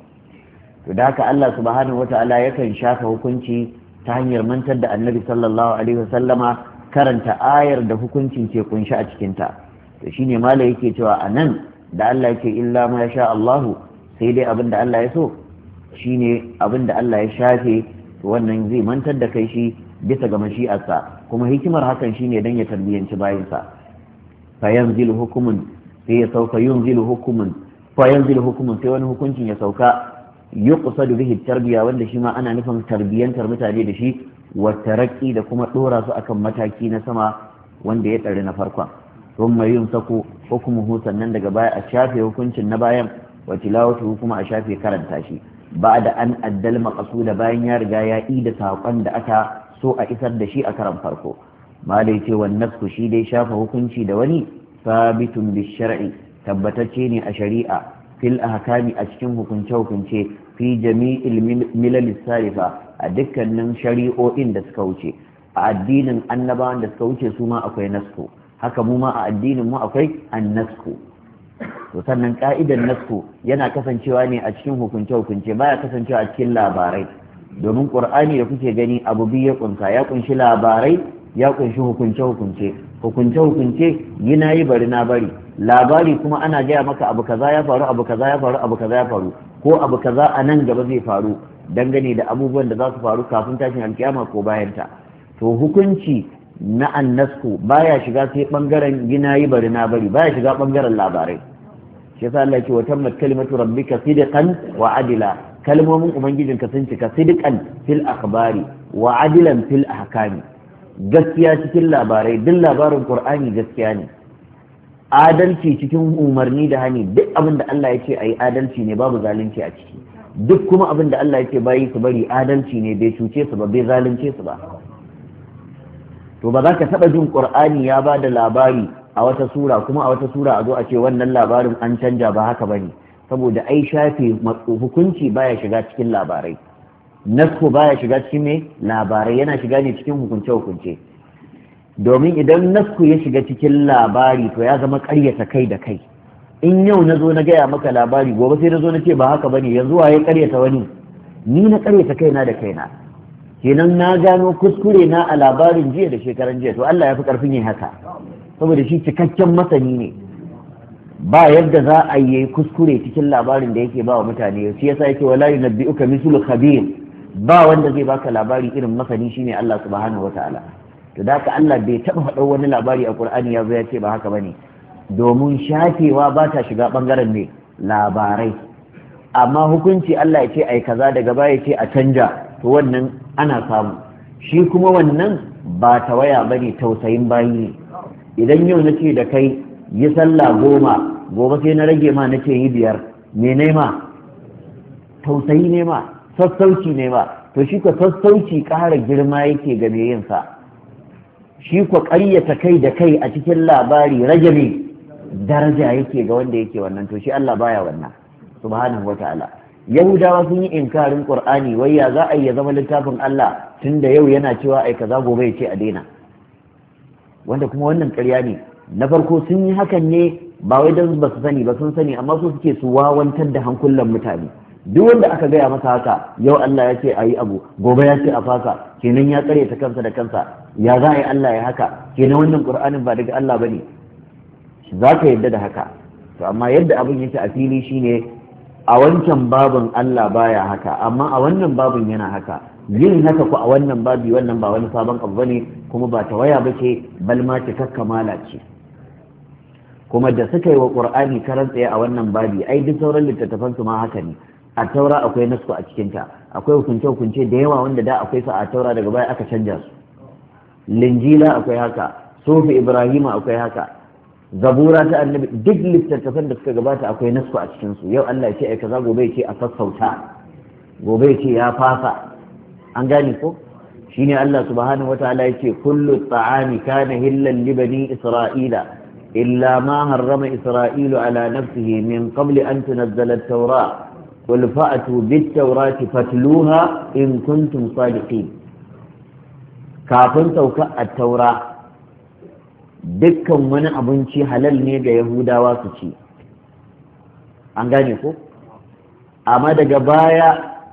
to da haka Allah subhanahu wata'ala yakan shafa hukunci ta hanyar mantar da annabi sallallahu alaihi wasallama karanta ayar da hukuncin ke kunshi a cikinta. to shine mala yake cewa a nan da Allah yake illa ma sha Allahu, sai dai abin da Allah ya so shine abin da Allah ya shafe, to wannan zai mantar da kai shi bisa ga mashi'arsa, kuma hikimar hakan shine dan ya tarbiyanci bayansa. fa yanzilu hukumun, sai ya sauka yunzilu hukumun, fa yanzilu hukumun sai wani hukuncin ya sauka yuqsadu bihi tarbiya, wanda shi ma ana nufin tarbiyantar mutane da shi, wa tarakki da kuma dora su akan mataki na sama wanda ya tsare na farkon. thumma yumsaku hukmuhu, sannan daga baya a shafe hukuncin na bayan, wa tilawatu kuma a shafe karanta shi, ba'da an addal maqsuda, bayan ya riga ya ida saƙon da aka so a isar da shi a karan farko. malai ce wan nafsu shi dai shafa hukunci da wani sabitun bi shar'i, tabbatacce ne a shari'a, fil ahkami a cikin hukunce hukunce, fi jami'il milal salifa a dukkanin shari'o'in da suka wuce. a addinin annabawan da suka wuce su ma akwai nasku, haka mu ma a addinin mu akwai annasku. to sannan ka'idan nasku yana kasancewa ne a cikin hukunce hukunce, baya kasancewa a cikin labarai, domin qur'ani da kuke gani abu biyu ya kunsa, ya kunshi labarai ya kunshi hukunce hukunce. hukunce hukunce yi na yi bari na bari, labari kuma ana gaya maka abu kaza ya faru abu kaza ya faru abu kaza ya faru, ko abu kaza a nan gaba zai faru dangane da abubuwan da za su faru kafin tashin alkiyama ko bayanta. to hukunci na annasku baya shiga sai bangaren gina yi bari na bari, baya shiga bangaren labarai. shi yasa Allah ya ce wa tammat kalimatu rabbika sidqan wa adila, kalmomin ubangijinka sun cika sidqan fil akhbari wa adilan fil ahkami, gaskiya cikin labarai, duk labarin qur'ani gaskiya ne, adalci cikin umarni da hani, duk abin da Allah ya ce ayi adalci ne, babu zalunci a ciki, duk kuma abin da Allah ya ce bayi su bari adalci ne, bai cuce su ba bai zalunce su ba. to ba za ka taɓa jin qur'ani ya ba da labari a wata sura kuma a wata sura a zo a ce wannan labarin an canja, ba haka bane, saboda ai shafe hukunci baya shiga cikin labarai, nasko baya shiga cikin me labarai, yana shiga ne cikin hukunce hukunce. domin idan nasku ya shiga cikin labari to ya zama ƙaryata kai da kai. in yau na zo na gaya maka labari, gobe sai na zo na ce ba haka bane, yanzu waye ƙaryata wani? ni na ƙaryata kaina da kaina, kenan na gano kuskure na a labarin jiya da shekaran jiya. to Allah ya fi ƙarfin yin haka saboda shi cikakken masani ne. ba yadda za a yi kuskure cikin labarin da yake ba wa mutane, shi yasa yake wala yunabbi'uka mislu khabir, ba wanda zai baka labari irin masani shine Allah subhanahu wataala. to da haka Allah bai taba faɗa wani labari a Qur'ani ya zo ya ce ba haka bane, domin shafewa ba ta shiga bangaren ne labarai, amma hukunci Allah ya ce ai kaza daga baya ya ce a canja, to wannan ana samu. shi kuma wannan ba tawaya bane, tausayin bayi ne. idan yau nace da kai yi sallah goma, gobe sai na rage ma nace yi biyar, me ne ma tausayi ne ma, sassauci ne ma. to shi ko sassauci ƙara girma yake ga me yin sa, shi ko ƙaryata kai da kai a cikin labari rage ne daraja yake ga wanda yake wannan. to shi Allah baya wannan subhanahu wata'ala. yahudawa sun yi inkarin qur'ani, wai ya za a yi ya zama littafin Allah tunda yau yana cewa ai kaza gobe ya ce a daina, wanda kuma wannan ƙarya ne. na farko sun yi hakan ne ba wai don ba su sani ba, sun sani amma su suke su wawantar da hankulan mutane. duk wanda aka gaya masa haka, yau Allah ya ce a yi abu, gobe ya ce a fasa, kenan ya tsare ta kansa da kansa, ya za a yi Allah ya haka, kenan wannan qur'anin ba daga Allah bane, za ka yadda da haka. to amma yadda abin yake a fili shine a wancan babin Allah baya haka, amma a wannan babin yana haka. yin haka ku a wannan babi wannan ba wani sabon abu bane, kuma ba tawaya bace, bal ma cikakka mala ce. kuma da suka yi wa qur'ani karan tsaye a wannan babi, ai duk sauran littattafan su ma haka ne. a taura akwai nasku a cikinta, akwai hukunce hukunce da yawa wanda da akwai su a taura daga baya aka canja su. linjila akwai haka, sufi ibrahima akwai haka, zabura ta annabi, duk littattafan da suka gabata akwai nasku a cikin su. yau Allah ya ce ai kaza, gobe ya ce a sassauta, gobe ya ce ya fasa. an gane ko? shine Allah subhanahu wataala yace kullu ta'ami kana hillan li bani isra'ila illa ma harrama isra'ilu ala nafsihi min qabli an tunzala at-taura qul fa'tu bit-taurati fatluha in kuntum sadiqin. kafin sauka at-taura dukkan wani abinci halal ne ga yahudawa su ci. an gane ko? amma daga baya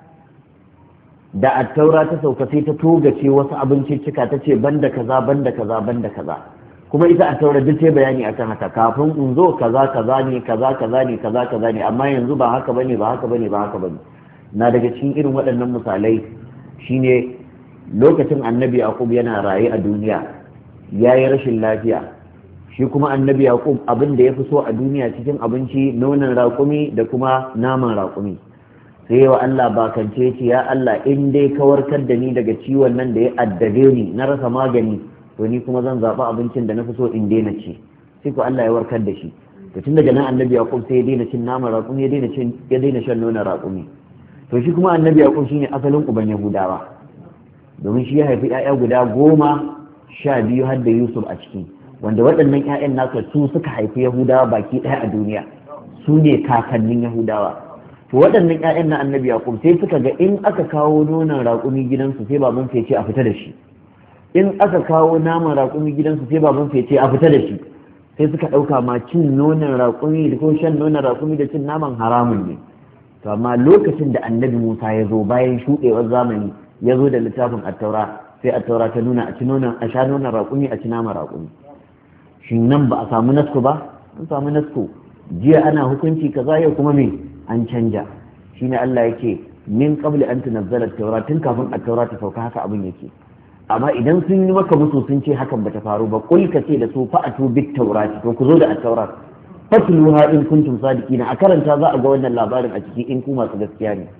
da attaura ta sauka sai ta togace wasu abinciccika ta ce banda kaza banda kaza banda kaza, kuma ita attaura duk ta bayani akan haka, kafin in zo kaza kaza ne kaza kaza ne kaza kaza ne, amma yanzu ba haka bane ba haka bane ba haka bane. na daga cikin irin waɗannan misalai shine lokacin annabi yaqub yana raye a duniya, yayi rashin lafiya, shi kuma annabi yaqub abin da ya fi so a duniya cikin abinci nonon raƙumi da kuma naman raƙumi. sai wa Allah bakance ce, ya Allah in dai ka warkar da ni daga ciwon nan da ya addabe ni na rasa magani, to ni kuma zan zaɓi abincin da na fi so in daina ci. sai ko Allah ya warkar da shi. to tun daga nan annabi yaqub sai ya daina cin naman raƙumi, ya daina cin ya daina shan nonon raƙumi. to shi kuma annabi yaqub shine asalin uban yahudawa, domin shi ya haifi ƴaƴa guda goma sha biyu har da Yusuf a ciki, wanda waɗannan ƴaƴan nasa su suka haifi yahudawa baki ɗaya a duniya, su ne kakannin yahudawa. to waɗannan ƴaƴan na annabi yaqub sai suka ga in aka kawo nonon raƙumi gidansu sai baban sai ce a fita da shi, in aka kawo naman raƙumi gidansu sai baban sai ce a fita da shi. sai suka ɗauka ma cin nonon raƙumi da ko shan nonon raƙumi da cin naman haramun ne. to amma lokacin da annabi Musa ya zo bayan shuɗewar zamani, ya zo da littafin attaura, sai attaura ta nuna a ci nonon a sha nonon raƙumi a ci naman raƙumi. shin nan ba a samu nasku ba? an samu nasku. jiya ana hukunci kaza, yau kuma me an canja. shine Allah yake min qabli an tunzala at-taura, tun kafin at-taura ta sauka haka abin yake. amma idan sun yi maka musu sun ce hakan bata faru ba, kul ka ce da su fa'atu bit-taurati, to ku zo da at-taura fatluha in kuntum sadiqina, a karanta za a ga wannan labarin a ciki in ku masu gaskiya ne.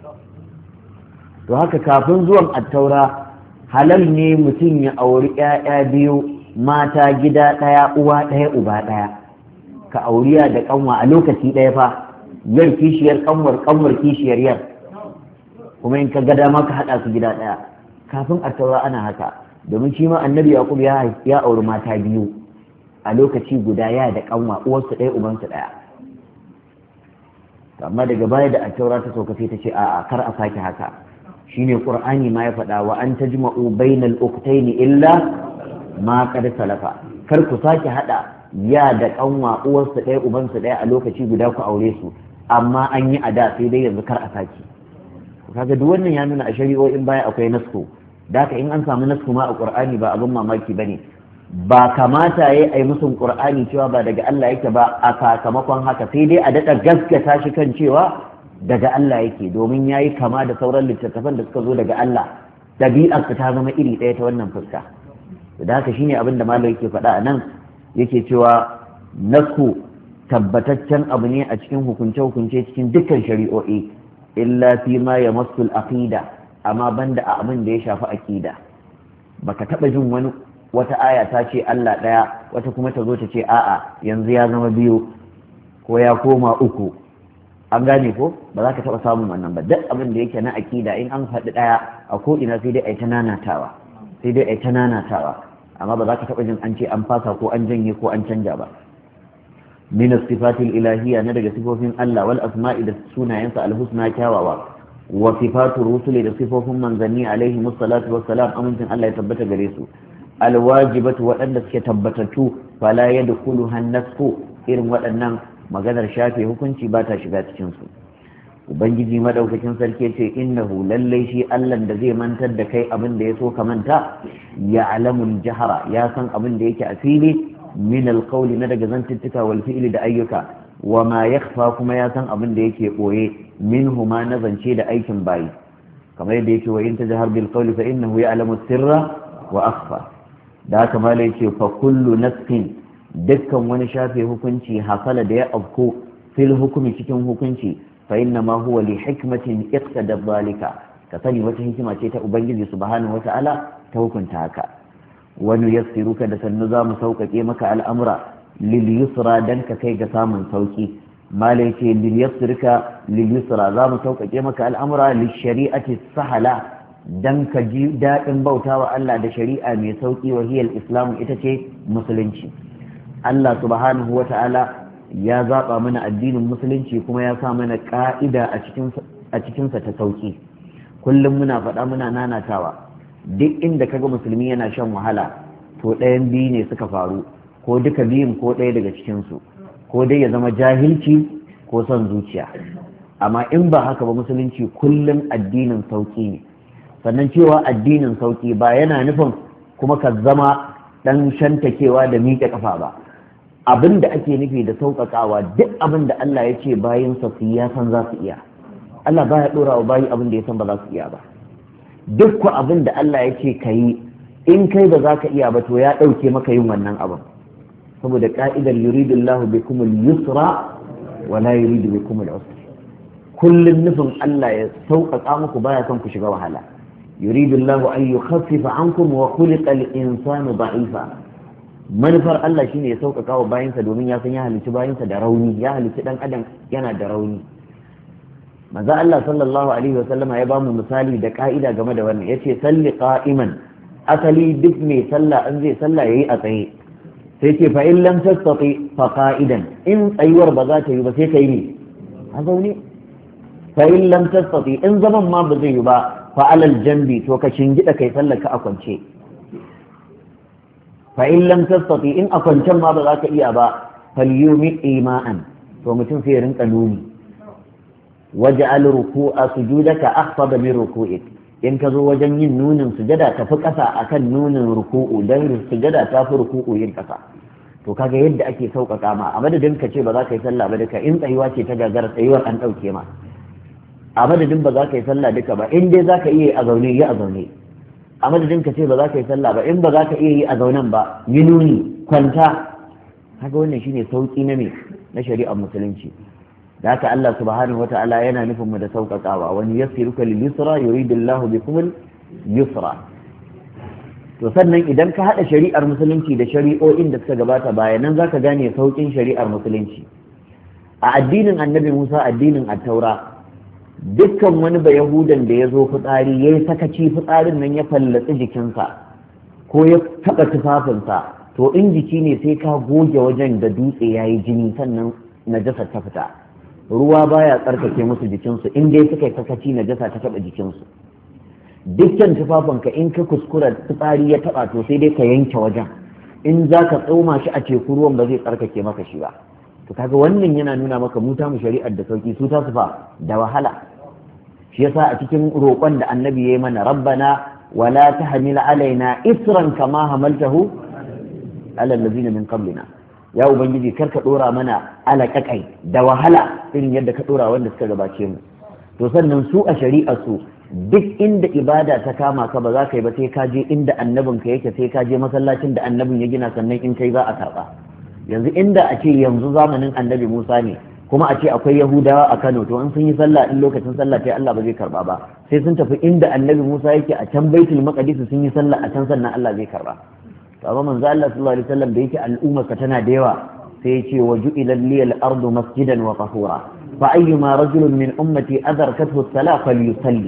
to haka kafin zuwan at-taura halal ne mutum ya auri ƴaƴa biyu, mata gida ɗaya uwa ɗaya uba ɗaya, ka auriya da kanwa a lokaci ɗaya fa, yar kishiyar kanwar kanwar kishiyar yar, kuma in ka ga dama ka haɗa su gida ɗaya. kafin a taura ana haka, domin shi ma annabi yaqub ya ya auri mata biyu a lokaci guda, ya da kanwa uwarsu ɗaya ubansu ɗaya. amma daga baya da a taura ta sauka sai ta ce a'a kar a sake haka. shine qur'ani ma ya faɗa wa an tajma'u bainal ukhtaini illa ma qad salafa, kar ku sake haɗa ya da kanwa uwarsu ɗaya ubansu ɗaya a lokaci guda ku aure su, amma an yi a da sai dai yanzu kar a sake. kaga duk wannan ya nuna a shari'o'in baya akwai nasku, da haka in an samu nasku ma a qur'ani ba abin mamaki bane. ba kamata yayi ai musun qur'ani cewa ba daga Allah yake ba a sakamakon haka sai dai a dada gaskata shi kan cewa daga Allah yake domin yayi kama da sauran littattafan da suka zo daga Allah dabi'ar ta zama iri ɗaya ta wannan fuska da haka shine abin da malai yake faɗa a nan yake cewa nasku tabbataccen abu ne a cikin hukunce-hukunce cikin dukkan shari'o'i illa fi ma yamassul aqida amma banda a abin da ya shafi aqida baka taba jin wani wata aya ta ce Allah ɗaya wata kuma ta zo ta ce a'a yanzu ya zama biyu ko ya koma uku an gane ko ba za ka taɓa samun wannan ba duk abin da yake na akida in an faɗi ɗaya a ko ina sai dai a yi ta nanatawa sai dai a yi ta nanatawa amma ba za ka taɓa jin an ce an fasa ko an janye ko an canja ba min sifatil ilahiyya na daga sifofin Allah wal asma'i da sunayensa alhusna kyawawa wa sifatur rusuli da sifofin manzanni alaihi musallatu wassalam amincin Allah ya tabbata gare su alwajibatu waɗanda suke tabbatattu fala yadkhuluha an-nasku irin waɗannan maganar shafe hukunci ba ta shiga cikin su ubangiji madaukakin sarki ce innahu lallai shi Allah da zai mantar da kai abin da ya so ka manta ya alamul jahara ya san abin da yake a fili min alqawli na daga zantuttuka wal fi'li da ayyuka wa ma yakhfa kuma ya san abin da yake boye minhu ma na zance da aikin bayi kamar yadda yake wa in tajhar bil qawli fa innahu ya'lamu sirra wa akhfa da haka malai ce fa kullu nasfin dukkan wani shafe hukunci hasala da ya afko fil hukumi cikin hukunci fa inna ma huwa li hikmatin iqtada dhalika ka sani wata hikima ce ta ubangiji subhanahu wata'ala ta hukunta haka wani yassiruka da sannu za mu sauƙaƙe maka al'amura lil yusra dan ka kai ga samun sauki malai ce lil yassirka lil yusra za mu sauƙaƙe maka al'amura lil shari'ati sahala dan ka ji daɗin bautawa Allah da shari'a mai sauki wa hiyal islam ita ce musulunci Allah subhanahu wata'ala ya zaɓa mana addinin musulunci kuma ya sa mana ƙa'ida a cikinsa ta sauƙi kullum muna faɗa muna nanatawa duk inda kaga musulmi yana shan wahala to ɗayan biyu ne suka faru ko duka biyun ko ɗaya daga cikinsu ko dai ya zama jahilci ko son zuciya amma in ba haka ba musulunci kullum addinin sauƙi ne sannan cewa addinin sauƙi ba yana nufin kuma ka zama ɗan shantakewa da miƙe ƙafa ba abin da ake nufi da sauƙaƙawa duk abin da Allah ya ce bayansa su ya san za su iya Allah baya ɗora wa bayi abin da ya san ba za su iya ba duk ku abin da Allah ya ce ka yi in kai ba za ka iya ba to ya ɗauke maka yin wannan abin saboda ka'idar yuridullahu bikum al-yusra wa la yuridu bikum al-usra kullum nufin Allah ya sauƙaƙa muku baya son ku shiga wahala yuridullahu an yukhaffifa ankum wa khuliqa al-insanu da'ifa manufar Allah shine ya sauƙaƙa wa bayinsa domin ya san ya halicci bayinsa da rauni ya halicci dan adam yana da rauni manzo Allah sallallahu alaihi wa sallama ya bamu misali da ka'ida game da wannan yace salli qa'iman asali duk mai sallah an zai sallah yayi a tsaye sai ce fa in lam tastati fa qa'idan in tsayuwar ba za ta yi ba sai kai ne a zaune fa in lam tastati in zaman ma ba zai yi ba fa alal jambi to ka shingida kai sallar ka a kwance fa in lam tastati in a kwancen ma ba za ka iya ba falyumi ima'an to mutum sai ya rinka nuni waj'al ruku'a sujudaka akhfada min ruku'ik in ka zo wajen yin nunin sujada ta fi kasa akan nunin ruku'u dan sujada ta fi ruku'u yin kasa to kaga yadda ake sauƙaƙa ma a madadin ka ce ba za ka yi sallah ba duka in tsayuwa ce ta gagara tsayuwar an ɗauke ma a madadin ba za ka yi sallah duka ba in dai za ka iya yi a zaune yi a zaune a madadin ka ce ba za ka yi sallah ba in ba za ka iya yi a zaunen ba yi nuni kwanta haka wannan shine sauki na me na shari'ar musulunci da haka Allah subhanahu wata'ala yana nufin mu da sauƙaƙawa wani yassiruka lil yusra yuridu Allahu bikum al yusra to sannan idan ka hada shari'ar musulunci da shari'o'in da suka gabata bayanan zaka gane saukin shari'ar musulunci a addinin annabi Musa addinin at-taura dukkan wani ba yahudan da ya zo fitsari ya yi sakaci fitsarin nan ya fallatsi jikinsa ko ya taɓa tufafinsa to in jiki ne sai ka goge wajen da dutse ya yi jini sannan najasa ta fita ruwa baya tsarkake musu jikinsu in dai suka yi sakaci najasa ta taɓa jikinsu dukkan tufafinka in ka kuskura fitsari ya taɓa to sai dai ka yanke wajen in za ka tsoma shi a teku ruwan ba zai tsarkake maka shi ba to kaga wannan yana nuna maka mu ta mu shari'ar da sauki su ta su fa da wahala shi yasa a cikin roƙon da annabi ya yi mana rabbana wala tahmil alaina isran kama hamaltahu ala allazina min qablina ya ubangiji kar ka dora mana alaƙaƙai da wahala irin yadda ka dora wanda suka gabace mu to sannan su a shari'ar su duk inda ibada ta kama ka ba za ka yi ba sai ka je inda annabin ka yake sai ka je masallacin da annabin ya gina sannan in kai za a karba yanzu inda a ce yanzu zamanin annabi Musa ne kuma a ce akwai Yahudawa a Kano to in sun yi sallah in lokacin sallah sai Allah ba zai karba ba sai sun tafi inda annabi Musa yake a can Baitul Maqdis sun yi sallah a can sannan Allah zai karba to amma manzo Allah sallallahu alaihi wasallam da yake al'umma ka tana da yawa sai ya ce waju'ila liyal ardu masjidan wa tahura fa ayyuma rajulun min ummati adarkathu as-salah falyusalli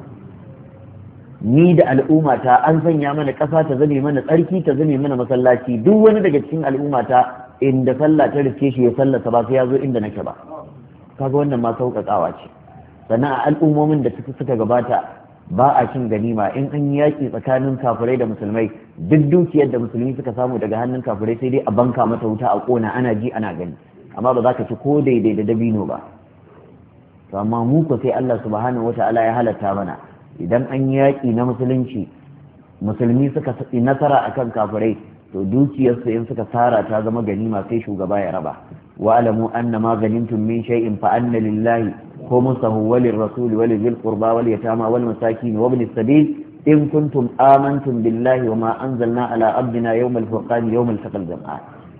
ni da al'ummata an sanya mana ƙasa ta zame mana tsarki ta zame mana masallaci duk wani daga cikin al'ummata inda sallah ta riske shi ya sallata ba sai ya zo inda nake ba kaga wannan ma sauƙaƙawa ce sannan a al'ummomin da suka gabata ba a cin ganima in an yi yaƙi tsakanin kafirai da musulmai duk dukiyar da musulmi suka samu daga hannun kafirai sai dai a banka mata wuta a ƙona ana ji ana gani amma ba za ka ci ko daidai da dabino ba to amma mu ko sai Allah subhanahu wata'ala ya halatta mana idan an yi yaƙi na musulunci musulmi suka yi nasara akan kafirai to dukiyarsu in suka tara ta zama ganima sai shugaba ya raba wa alamu anna ma ganimtum min shay'in fa anna lillahi khumsahu wa lirrasul wa lil qurba wal yatama wal masakin wa ibnis sabil in kuntum amantum billahi wa ma anzalna ala abdina yawm al furqan yawm al taqal jam'an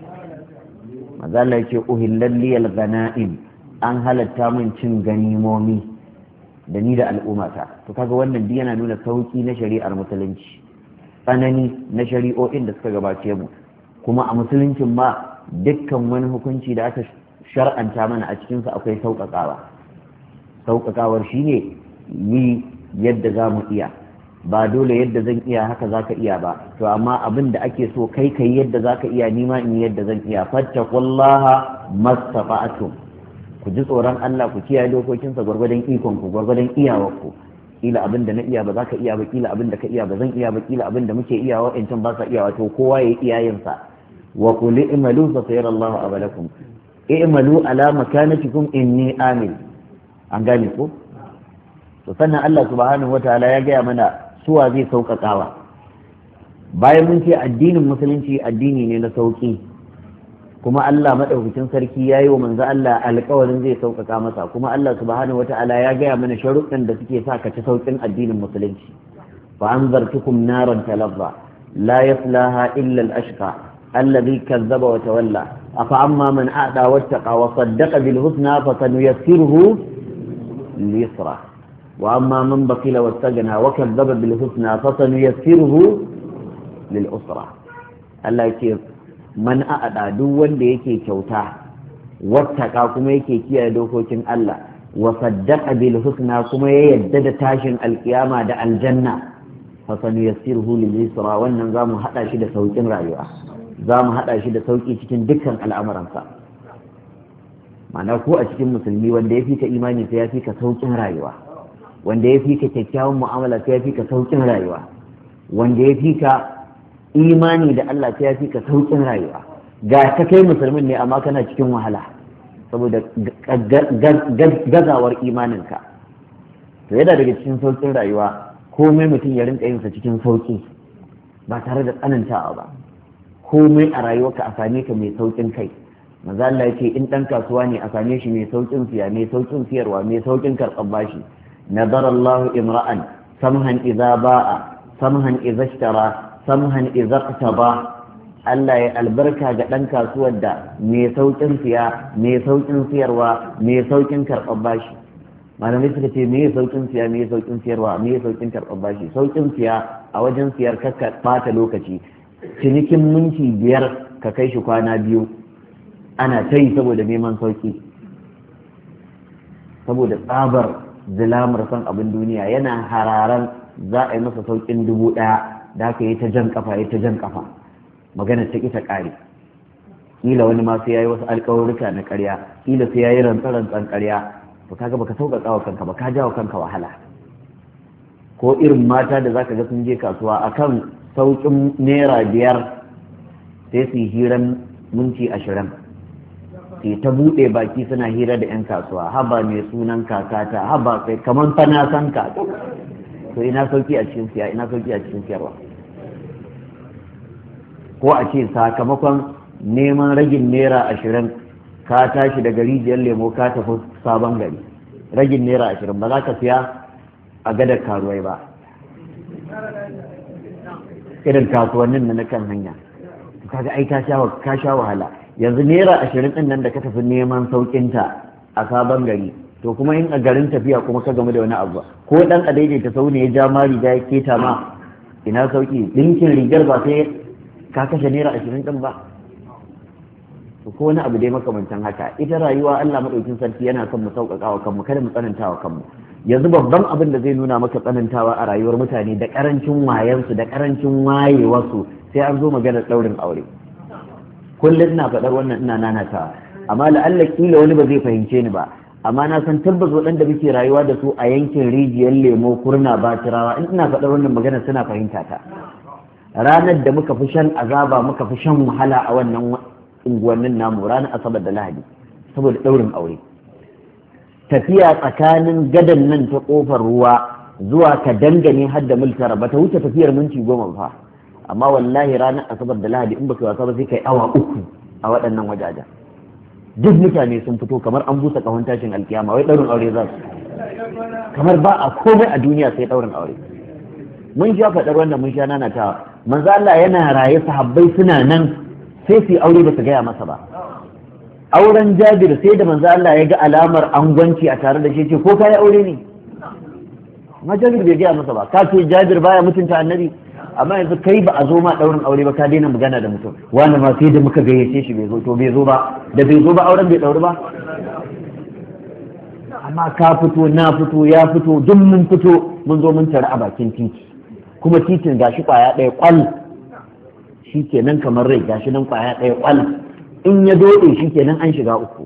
mazalla yake uhillal liyal ghanaim an halatta min cin ganimomi da ni da al'ummata to kaga wannan duk yana nuna sauki na shari'ar musulunci tsanani na shari'o'in da suka gabace mu kuma a musuluncin ma dukkan wani hukunci da aka shar'anta mana a cikinsa akwai sauƙaƙawa sauƙaƙawar shine ni yadda za mu iya ba dole yadda zan iya haka za ka iya ba to amma abin da ake so kai kai yadda za ka iya nima in yadda zan iya fattaqullaha mastata'tum ku ji tsoron Allah ku kiyaye dokokinsa gwargwadon ikon ku gwargwadon iyawarku kila abin da na iya ba za ka iya ba kila abin da ka iya ba zan iya ba kila abin da muke iya wa'ancan ba sa iya to kowa ya yi iyayensa wa qul i'malu fa sayara Allahu amalakum i'malu ala makanatikum inni amil an gane ko to sannan Allah subhanahu wataala ya gaya mana suwa zai sauƙaƙawa bayan mun ce addinin musulunci addini ne na sauƙi kuma Allah madaukakin sarki yayi wa manzo Allah alƙawarin zai sauƙaƙa masa kuma Allah subhanahu wata'ala ya gaya mana sharuɗan da suke sa ka ci sauƙin addinin musulunci fa anzartukum naran talazza la yaslaha illa al-ashqa alladhi kazzaba wa tawalla afa amma man a'da wattaqa wa saddaqa bil husna fa sanuyassiruhu lil-yusra wa amma man baqila wastaghna wa kazzaba bil husna fa sanuyassiruhu lil-usra Allah yake man a'ada duk wanda yake kyauta wattaka kuma yake kiyaye dokokin Allah wa saddaqa bil husna kuma ya yadda da tashin alkiyama da aljanna fa sanuyassiruhu lil yusra wannan zamu hada shi da saukin rayuwa zamu hada shi da sauki cikin dukkan al'amuransa ma'ana ko a cikin musulmi wanda ya fi ka imani sai ya fi ka saukin rayuwa wanda ya fi ka kyakkyawan mu'amala sai ya fi ka saukin rayuwa wanda ya fi ka imani da Allah sai ya fi ka saukin rayuwa ga ka kai musulmin ne amma kana cikin wahala saboda gazawar imaninka to yana daga cikin saukin rayuwa komai mutum ya rinka yinsa cikin sauki ba tare da tsanantawa ba komai a rayuwarka a same ka mai saukin kai maza Allah yake in dan kasuwa ne a same shi mai saukin siya mai saukin siyarwa mai saukin karɓar bashi nadara Allah imra'an samhan idza ba'a samhan idza ishtara samhan izaqta ba Allah ya albarka ga ɗan kasuwar da mai saukin siya mai saukin siyarwa mai saukin karɓar bashi malamai suka ce me saukin siya me saukin siyarwa me saukin karɓar bashi saukin siya a wajen siyar kakka ɓata lokaci cinikin minti biyar ka kai shi kwana biyu ana ta yi saboda neman sauki saboda tsabar zilamar son abin duniya yana hararan za a yi masa saukin dubu ɗaya da haka yi ta jan kafa yi ta jan kafa magana ta ita ƙare kila wani ma sai yayi wasu alƙawarruka na ƙarya kila sai yayi rantsan ƙarya to kaga baka sauƙaƙa wa kanka ba ka jawo kanka wahala ko irin mata da zaka ga sun je kasuwa akan sauƙin naira biyar sai su yi hiran minti ashirin sai ta buɗe baki suna hira da 'yan kasuwa haba mai sunan kakata haba kai kamar fa na san ka to ina sauki a cikin siya ina sauki a cikin siyarwa ko a ce sakamakon neman ragin naira ashirin ka tashi daga rijiyar lemo ka tafi sabon gari, ragin naira ashirin ba za ka siya a gadar karuwai ba, irin kasuwannin na kan hanya, kaga ai ka sha wahala. Yanzu naira ashirin ɗin nan da ka tafi neman sauƙinta a sabon gari, to kuma in a garin tafiya kuma ka gamu da wani abu ko dan a daidaita sau ne ya ja mari da ya keta ma, ina sauki ɗinkin rigar ba sai ka kashe naira ashirin ɗin ba, ko wani abu dai makamantan haka. Ita rayuwa Allah maɗaukin sarki yana son mu sauƙaƙa wa kanmu, kada mu tsananta wa kanmu. Yanzu babban abin da zai nuna maka tsanantawa a rayuwar mutane da ƙarancin wayansu da ƙarancin wayewarsu sai an zo maganar ɗaurin aure. Kullum ina faɗar wannan ina nanatawa, amma la'alla kila wani ba zai fahimce ni ba, amma na san tabbas waɗanda muke rayuwa da su a yankin rijiyar lemo kurna batirawa in ina faɗar wannan magana suna fahimta ta. Ranar da muka fi shan azaba muka fi shan wahala a wannan unguwannin namu ranar asabar da lahadi saboda ɗaurin aure. Tafiya tsakanin gadan nan ta ƙofar ruwa zuwa ka dangane har da multara ba ta wuce tafiyar minti goma ba, amma wallahi ranar asabar da lahadi in baka wasa ba sai kai awa uku a waɗannan wajajen. Duk mutane sun fito kamar an busa kahon tashin alkiyama, wai ɗaurin aure za su, kamar ba a komai a duniya sai ɗaurin aure. Mun sha faɗar wannan mun sha nanatawa, manzo Allah yana raye sahabbai suna nan sai su aure ba su gaya masa ba. Auren Jabir sai da manzo Allah ya ga alamar angwanci a tare da shi ce ko kai aure ne, amma Jabir bai gaya masa ba. Ka ce Jabir baya mutunta annabi, amma yanzu kai ba a zo ma daurin aure ba ka daina magana da mutum, wani ma sai da muka gayyace shi bai zo, to bai zo ba, da bai zo ba auren bai dauri ba. Amma ka fito na fito ya fito duk mun fito mun zo mun tare a bakin titi, kuma titin gashi kwaya ɗaya kwal, shi kenan kamar rai gashi nan kwaya ɗaya kwal, in ya dode shi kenan an shiga uku.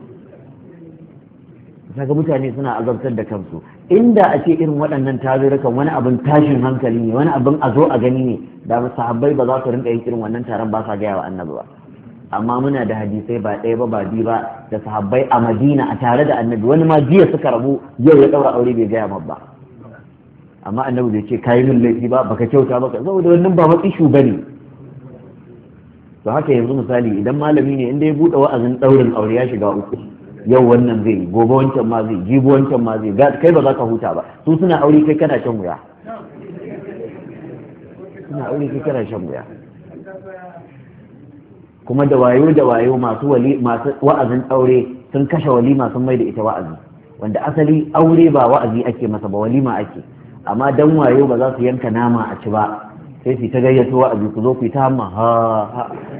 Kaga mutane suna azabtar da kansu. Inda a ce irin waɗannan tarurrukan wani abin tashin hankali ne, wani abin a zo a gani ne, da sahabbai ba za su rinka yin irin wannan taron ba sa gaya wa annabi ba. Amma muna da hadisai ba ɗaya ba ba biyu ba da sahabbai a Madina a tare da annabi, wani ma jiya suka rabu yau ya ɗaura aure bai gaya ba. Amma annabi bai ce kayi min laifi ba, baka kyauta ba, saboda wannan ba matsishu bane. To haka yanzu misali idan malami ne inda ya buɗe wa'azin ɗaurin aure ya shiga uku, yau wannan zai gobe wancan ma zai jibi wancan ma zai, kai ba za ka huta ba. Su suna aure kai kana shan wuya, suna aure kai kana shan wuya. Kuma da wayo da wayo masu wali masu wa'azin aure sun kashe walima sun mai da ita wa'azi, wanda asali aure ba wa'azi ake masa ba, walima ake. Amma dan wayo ba za su yanka nama a ci ba, sai su ta gayyato wa'azi ku zo ku yi ta hamma ha ha.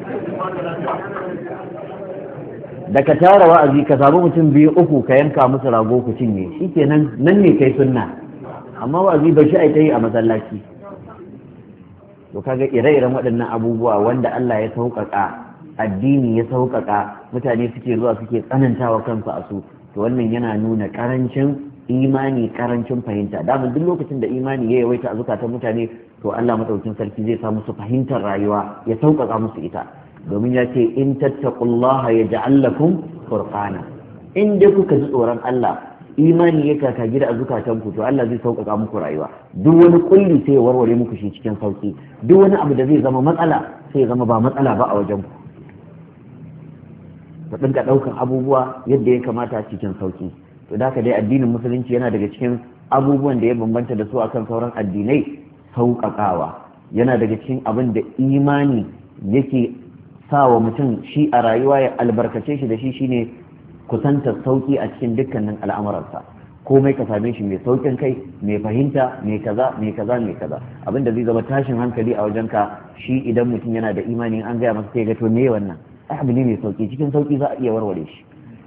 Da ka tara wa'azi ka samu mutum biyu uku ka yanka musu rago ku cinye, shikenan nan ne kai sunna. Amma wa'azi ba shi ai ta yi a masallaci. To kaga ire-iren waɗannan abubuwa wanda Allah ya sauƙaƙa, addini ya sauƙaƙa, mutane suke zuwa suke tsanantawa kansu a su, to wannan yana nuna ƙarancin imani, ƙarancin fahimta. Daman duk lokacin da imani ya yawaita a zukatan mutane, to Allah madaukin sarki zai sa musu fahimtar rayuwa, ya sauƙaƙa musu ita. Domin ya ce in tattaqullaha yaj'al lakum furqana, in dai kuka ji tsoron Allah, imani ya kaka gida a zukatanku, to Allah zai sauƙaƙa muku rayuwa. Duk wani kulli sai ya warware muku shi cikin sauƙi, duk wani abu da zai zama matsala sai ya zama ba matsala ba a wajen ku. Ku dinga ɗaukan abubuwa yadda ya kamata cikin sauƙi. To da haka dai addinin musulunci yana daga cikin abubuwan da ya bambanta da su akan sauran addinai, sauƙaƙawa. Yana daga cikin abin da imani yake sa wa mutum shi a rayuwa ya albarkace shi da shi shine kusantar sauƙi a cikin dukkanin al'amuransa. Komai ka same shi mai sauƙin kai, mai fahimta, mai kaza mai kaza mai kaza. Abin da zai zama tashin hankali a wajenka, shi idan mutum yana da imani an gaya masa sai ga to me wannan, ai abu ne mai sauƙi, cikin sauƙi za a iya warware shi,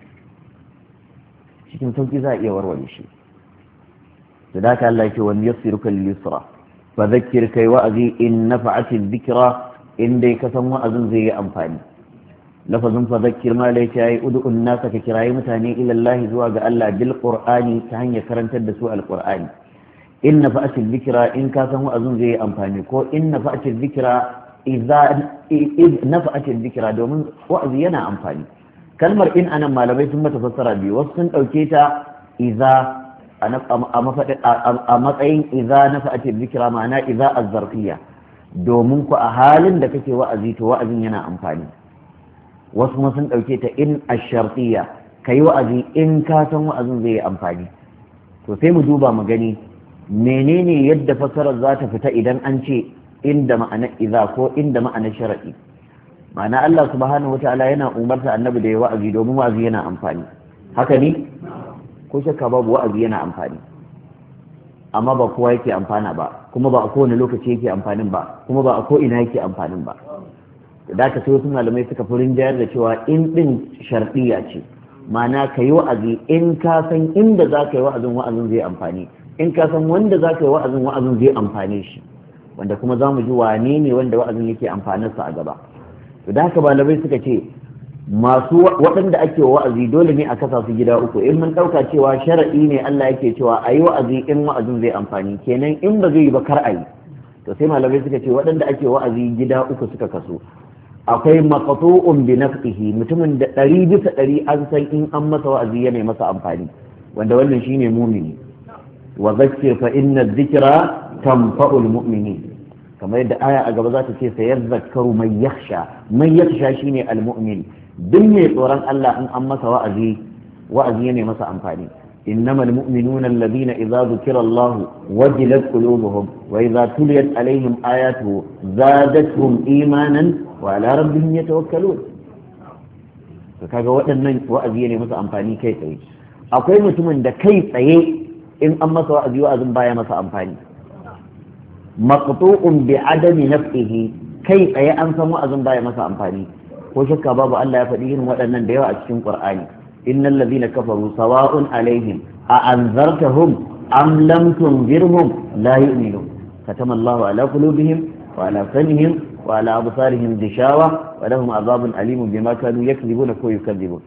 cikin sauƙi za a iya warware shi. Da haka Allah ya ce wani yassiruka lil yusra fa dhakkir kai wa'azi in nafa'ati dhikra, in dai ka san wa'azin zai yi amfani. Lafazin fa dhakkir ma la yayi ud'un nasa ka kirayi mutane ila Allah zuwa ga Allah bil qur'ani ta hanyar karantar da su alqur'ani. In nafa'ati dhikra, in ka san wa'azin zai yi amfani, ko in nafa'ati dhikra idza nafa'ati dhikra, domin wa'azi yana amfani. Kalmar in anan malamai sun mata fassara biyu, wasu sun dauke ta idza a matsayin idza nafa'ati dhikra, ma'ana idza az-zarfiyya. domin ku a halin da kake wa'azi to wa'azin yana amfani. Wasu kuma sun ɗauke ta in ashartiya, ka yi wa'azi in ka san wa'azin zai yi amfani. To sai mu duba mu gani menene yadda fassarar za ta fita idan an ce inda ma'anar iza ko inda ma'anar sharaɗi. Ma'ana Allah subhanahu wata'ala yana umarta annabi da ya wa'azi domin wa'azi yana amfani, haka ne? Ko shakka babu wa'azi yana amfani, amma ba kowa yake amfana ba, kuma ba a kowane lokaci yake amfanin ba, kuma ba a ko ina yake amfanin ba. Da ka sai wasu malamai suka fi rinjayar da cewa in din sharɗiya ce, ma'ana ka yi wa'azi in ka san inda za ka yi wa'azin wa'azin zai amfani, in ka san wanda za ka yi wa'azin wa'azin zai amfane shi, wanda kuma za mu ji wane ne wanda wa'azin yake amfanarsa a gaba. To da haka malamai suka ce masu waɗanda ake wa'azi dole ne a kasa su gida uku. In mun ɗauka cewa shara'i ne Allah yake cewa a yi wa'azi in wa'azin zai amfani, kenan in ba zai yi ba kar a yi. To sai malamai suka ce waɗanda ake wa'azi gida uku suka kaso. Akwai maqtu'un bi nafsihi, mutumin da ɗari bisa ɗari an san in an masa wa'azi yana masa amfani, wanda wannan shine mumini. Wa zakkir fa inna dhikra tanfa'ul mu'minin, kamar yadda aya a gaba za ta ce sayadhakkaru man yakhsha, man yakhsha shine al-mu'min. Duk mai tsoron Allah in an masa wa'azi wa'azi yana masa amfani. إنما المؤمنون الذين إذا ذكر الله وجلت قلوبهم وإذا تليت عليهم آياته زادتهم إيمانا وعلى ربهم يتوكلون. فكذا وأن وأذي يعني مثلا أمفاني كي تأي أقول متمن ده كي تأي إن أما سواء أذي وأذن بايا مثلا أمفاني مقطوع بعدم نفسه كي تأي أنسى وأذن بايا مثلا أمفاني. وشك بابا الله يفديهم وأن ده أشكين قرآني إن الذين كفروا سواء عليهم أأنذرتهم أم لم تنذرهم لا يؤمنون ختم الله على قلوبهم وعلى سمعهم وعلى أبصارهم غشاوة ولهم عذاب أليم بما كانوا يكذبون كو يكذبون.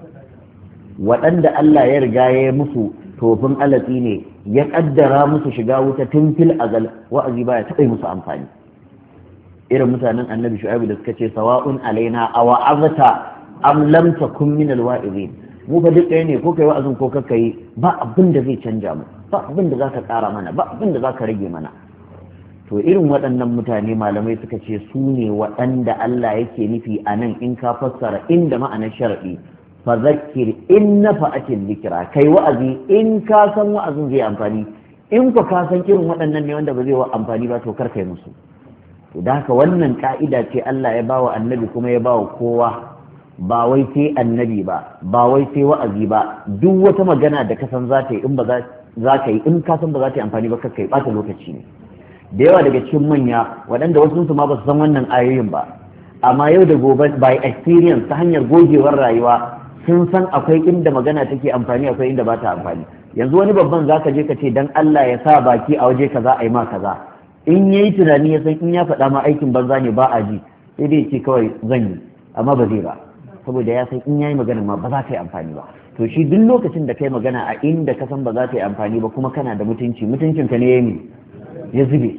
وأن الله يرجع مسو توفن التي يقدر مسو شجاوة تنفل أزل وأزيبا يتقي مسو أنفاني. إذا مثلا النبي شعيب لسكتي سواء علينا أو عظتا أم لم تكن من الواعظين. mu fa duk ɗaya ne ko kai wa'azin ko kaka yi ba abin da zai canja mu, ba abin da za ka ƙara mana, ba abin da za ka rage mana. To irin waɗannan mutane malamai suka ce su ne waɗanda Allah yake nufi a nan in ka fassara inda ma'anar sharaɗi fa zakkir in nafa'atil dhikra, kai wa'azi in ka san wa'azin zai amfani, in ka ka san irin waɗannan ne wanda ba zai wa amfani ba to kar kai musu. To da haka wannan ka'ida ce Allah ya bawa annabi kuma ya bawa kowa, ba wai sai annabi ba, ba wai sai wa'azi ba, duk wata magana da ka san za ta yi in ba za ka yi in ka san ba za ta yi amfani ba kakkai ɓata lokaci ne. Da yawa daga cikin manya waɗanda wasu su ma ba su san wannan ayoyin ba, amma yau da gobe by experience ta hanyar gogewar rayuwa sun san akwai inda magana take amfani akwai inda ba ta amfani. Yanzu wani babban za ka je ka ce dan Allah ya sa baki a waje kaza a yi ma kaza, in yayi tunani ya san in ya faɗa ma aikin banza ne ba a ji, sai dai ce kawai zan yi amma ba zai ba, saboda ya san in yayi magana ma ba za ta yi amfani ba. To shi duk lokacin da kai magana a inda ka san ba za ta yi amfani ba kuma kana da mutunci, mutuncinka ne yayi ya zube,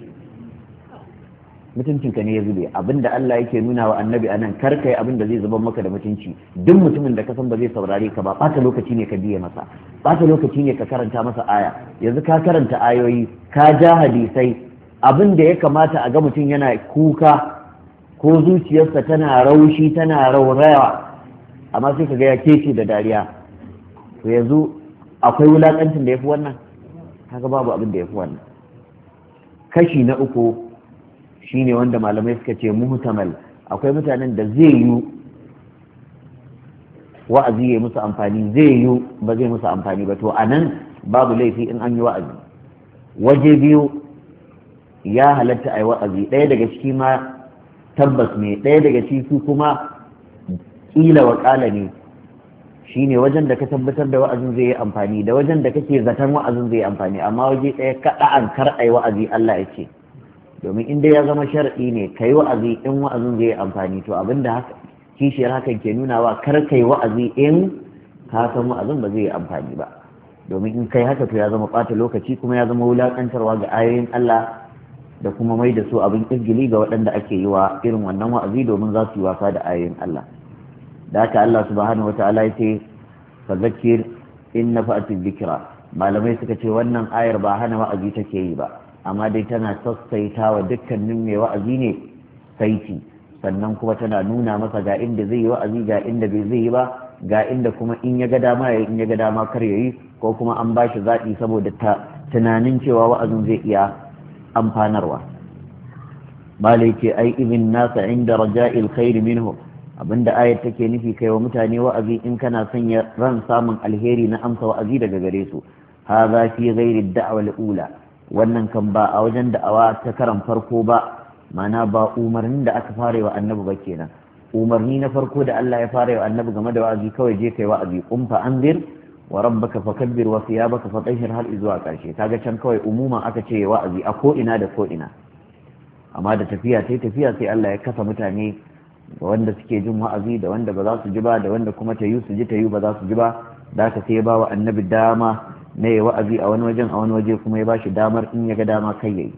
mutuncinka ne ya zube. Abinda Allah yake nuna wa annabi anan, kar kai abin da zai zubar maka da mutunci. Duk mutumin da ka san ba zai saurare ka ba, ɓata lokaci ne ka biye masa, ɓata lokaci ne ka karanta masa aya. Yanzu ka karanta ayoyi, ka ja hadisai, abin da ya kamata a ga mutum yana kuka ko zuciyarsa tana raushi tana raurawa, amma sai ka ga ya kece da dariya. To yanzu akwai wulakancin da ya fi wannan? Kaga babu abin da ya fi wannan. Kashi na uku shine wanda malamai suka ce muhtamal, akwai mutanen da zai yi wa'azi ya musu amfani, zai yi ba zai musu amfani ba. To anan babu laifi in an yi wa'azi. Waje biyu ya halatta a yi wa'azi, ɗaya daga ciki ma tabbas ne, ɗaya daga ciki kuma kila wa kala ne, shine wajen da ka tabbatar da wa'azin zai yi amfani da wajen da kake zaton wa'azin zai yi amfani, amma waje ɗaya kaɗa an kar ai wa'azi Allah ya ce. Domin in dai ya zama shar'i ne kai wa'azi in wa'azin zai yi amfani, to abinda haka kishiyar hakan ke nuna wa kar kai wa'azi in ka san wa'azin ba zai yi amfani ba. Domin in kai haka to ya zama ɓata lokaci kuma ya zama wulaƙantarwa ga ayoyin Allah da kuma mai da su abin izgili ga waɗanda ake yi wa irin wannan wa'azi domin za su yi wasa da ayoyin Allah. Da haka Allah subhanahu wata'ala ya ce fa zakir in nafa'ati dhikra. Malamai suka ce wannan ayar ba hana wa'azi take yi ba, amma dai tana sassaita wa dukkanin mai wa'azi ne saiti, sannan kuma tana nuna masa ga inda zai yi wa'azi ga inda bai zai yi ba, ga inda kuma in ya ga dama ya in ya ga dama kar ya yi, ko kuma an ba shi zaɓi saboda ta tunanin cewa wa'azin zai iya amfanarwa. malai ce ai ibin nasa inda raja'il khairi minhum, abinda ayat take nufi kai wa mutane wa'azi in kana sanya ran samun alheri na amsa wa'azi daga gare su. hadha fi ghairi ad-da'wa al-ula, wannan kan ba a wajen da'awa ta karan farko ba, mana ba umarnin da aka fara wa annabi ba kenan. umarni na farko da Allah ya fara wa annabi game da wa'azi kawai je kai wa'azi, qum fa anzir wa rabbaka fakabbir wa thiyabaka fatahhir har zuwa karshe. kaga can kawai umuman aka ce wa'azi a ko ina da ko ina, amma da tafiya sai tafiya sai Allah ya kasa mutane da wanda suke jin wa'azi da wanda ba za su ji ba, da wanda kuma ta yi su ji ta yi ba za su ji ba. da ka sai ya ba wa annabi dama na yi wa'azi a wani wajen, a wani waje kuma ya ba shi damar in ya ga dama kai yayi.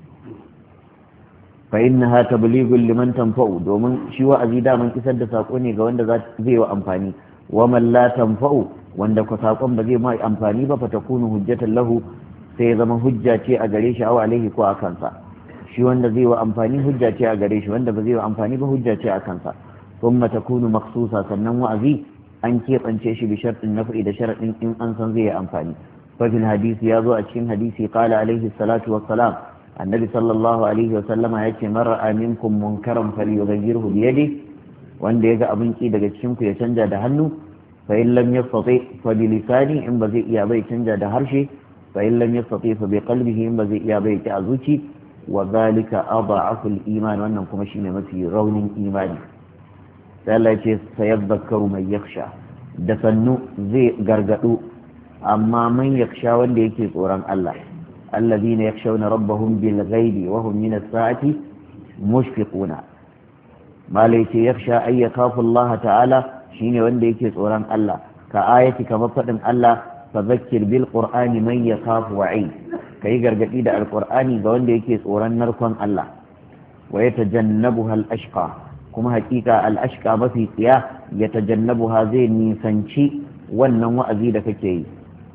fa innaha tablighun liman tanfa'u, domin shi wa'azi daman isar da sako ne ga wanda zai wa amfani. wa man la tanfa'u, wanda ko sakon ba zai mai amfani ba, fa takunu hujjatan lahu, sai ya zama hujja ce a gare shi aw alaihi ko a kansa. shi wanda zai wa amfani hujja ce a gare shi, wanda ba zai wa amfani ba hujja ce a kansa. thumma takunu maqsusa, sannan wa'azi an keɓance shi bi shartin nafi da sharadin in an san zai yi amfani. fa fil hadisi ya zo a cikin hadisi qala alaihi salatu wassalam, annabi sallallahu alaihi wasallama yace man ra'a minkum munkaran falyughayyirhu bi yadihi, wanda yaga abin ki daga cikin ku ya canja da hannu. fa in lam yastati fa bi lisani, in ba zai iya bai canja da harshe. fa in lam yastati fa bi qalbihi, in ba zai iya bai ta zuci. wa zalika adha'afu al-iman, wannan kuma shine mafi raunin imani. sai Allah yace sayadhakkaru man yakhsha, da sannu zai gargadu amma man yakhsha wanda yake tsoron Allah. الذين يخشون ربهم بالغيب وهم من الساعة مشفقون. ما ليس يخشى أن يخاف الله تعالى شين ونديك سوران الله كآية كمفدن الله فذكر بالقرآن من يخاف وعيد، كي قرقت إذا القرآن ونديك سوران نركن الله. ويتجنبها الأشقى، كما حقيقة الأشقى ما في سياه يتجنبها زي نيسانشي ونن وأزيدك كي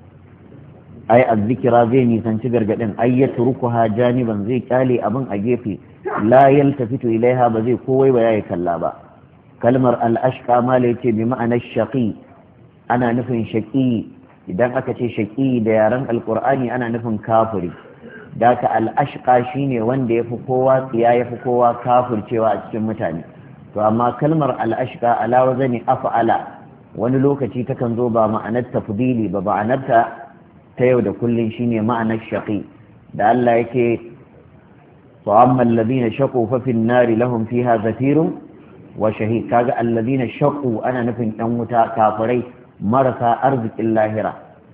ai azzikira zai nisanci gargadin, ai ya turukuha janiban zai kyale abin a gefe, la yaltafitu ilaiha ba zai kowai ba yayi kalla ba. kalmar al-ashqa ma la yace bi ma'anar shaqi, ana nufin shaqi. idan aka ce shaqi da yaran alqur'ani ana nufin kafiri. daka al-ashqa shine wanda yafi kowa tsiya yafi kowa kafircewa a cikin mutane. to amma kalmar al-ashqa ala wazani af'ala wani lokaci takan zo ba ma'anar tafdili ba, ma'anarta ta yau da kullum shine ma'anar shaqi. da Allah yake fa amma alladhina shaqu fa fi an-nari lahum fiha zafirun wa shahid, kaga alladhina shaqu ana nufin ɗan wuta kafirai marasa arzikin lahira.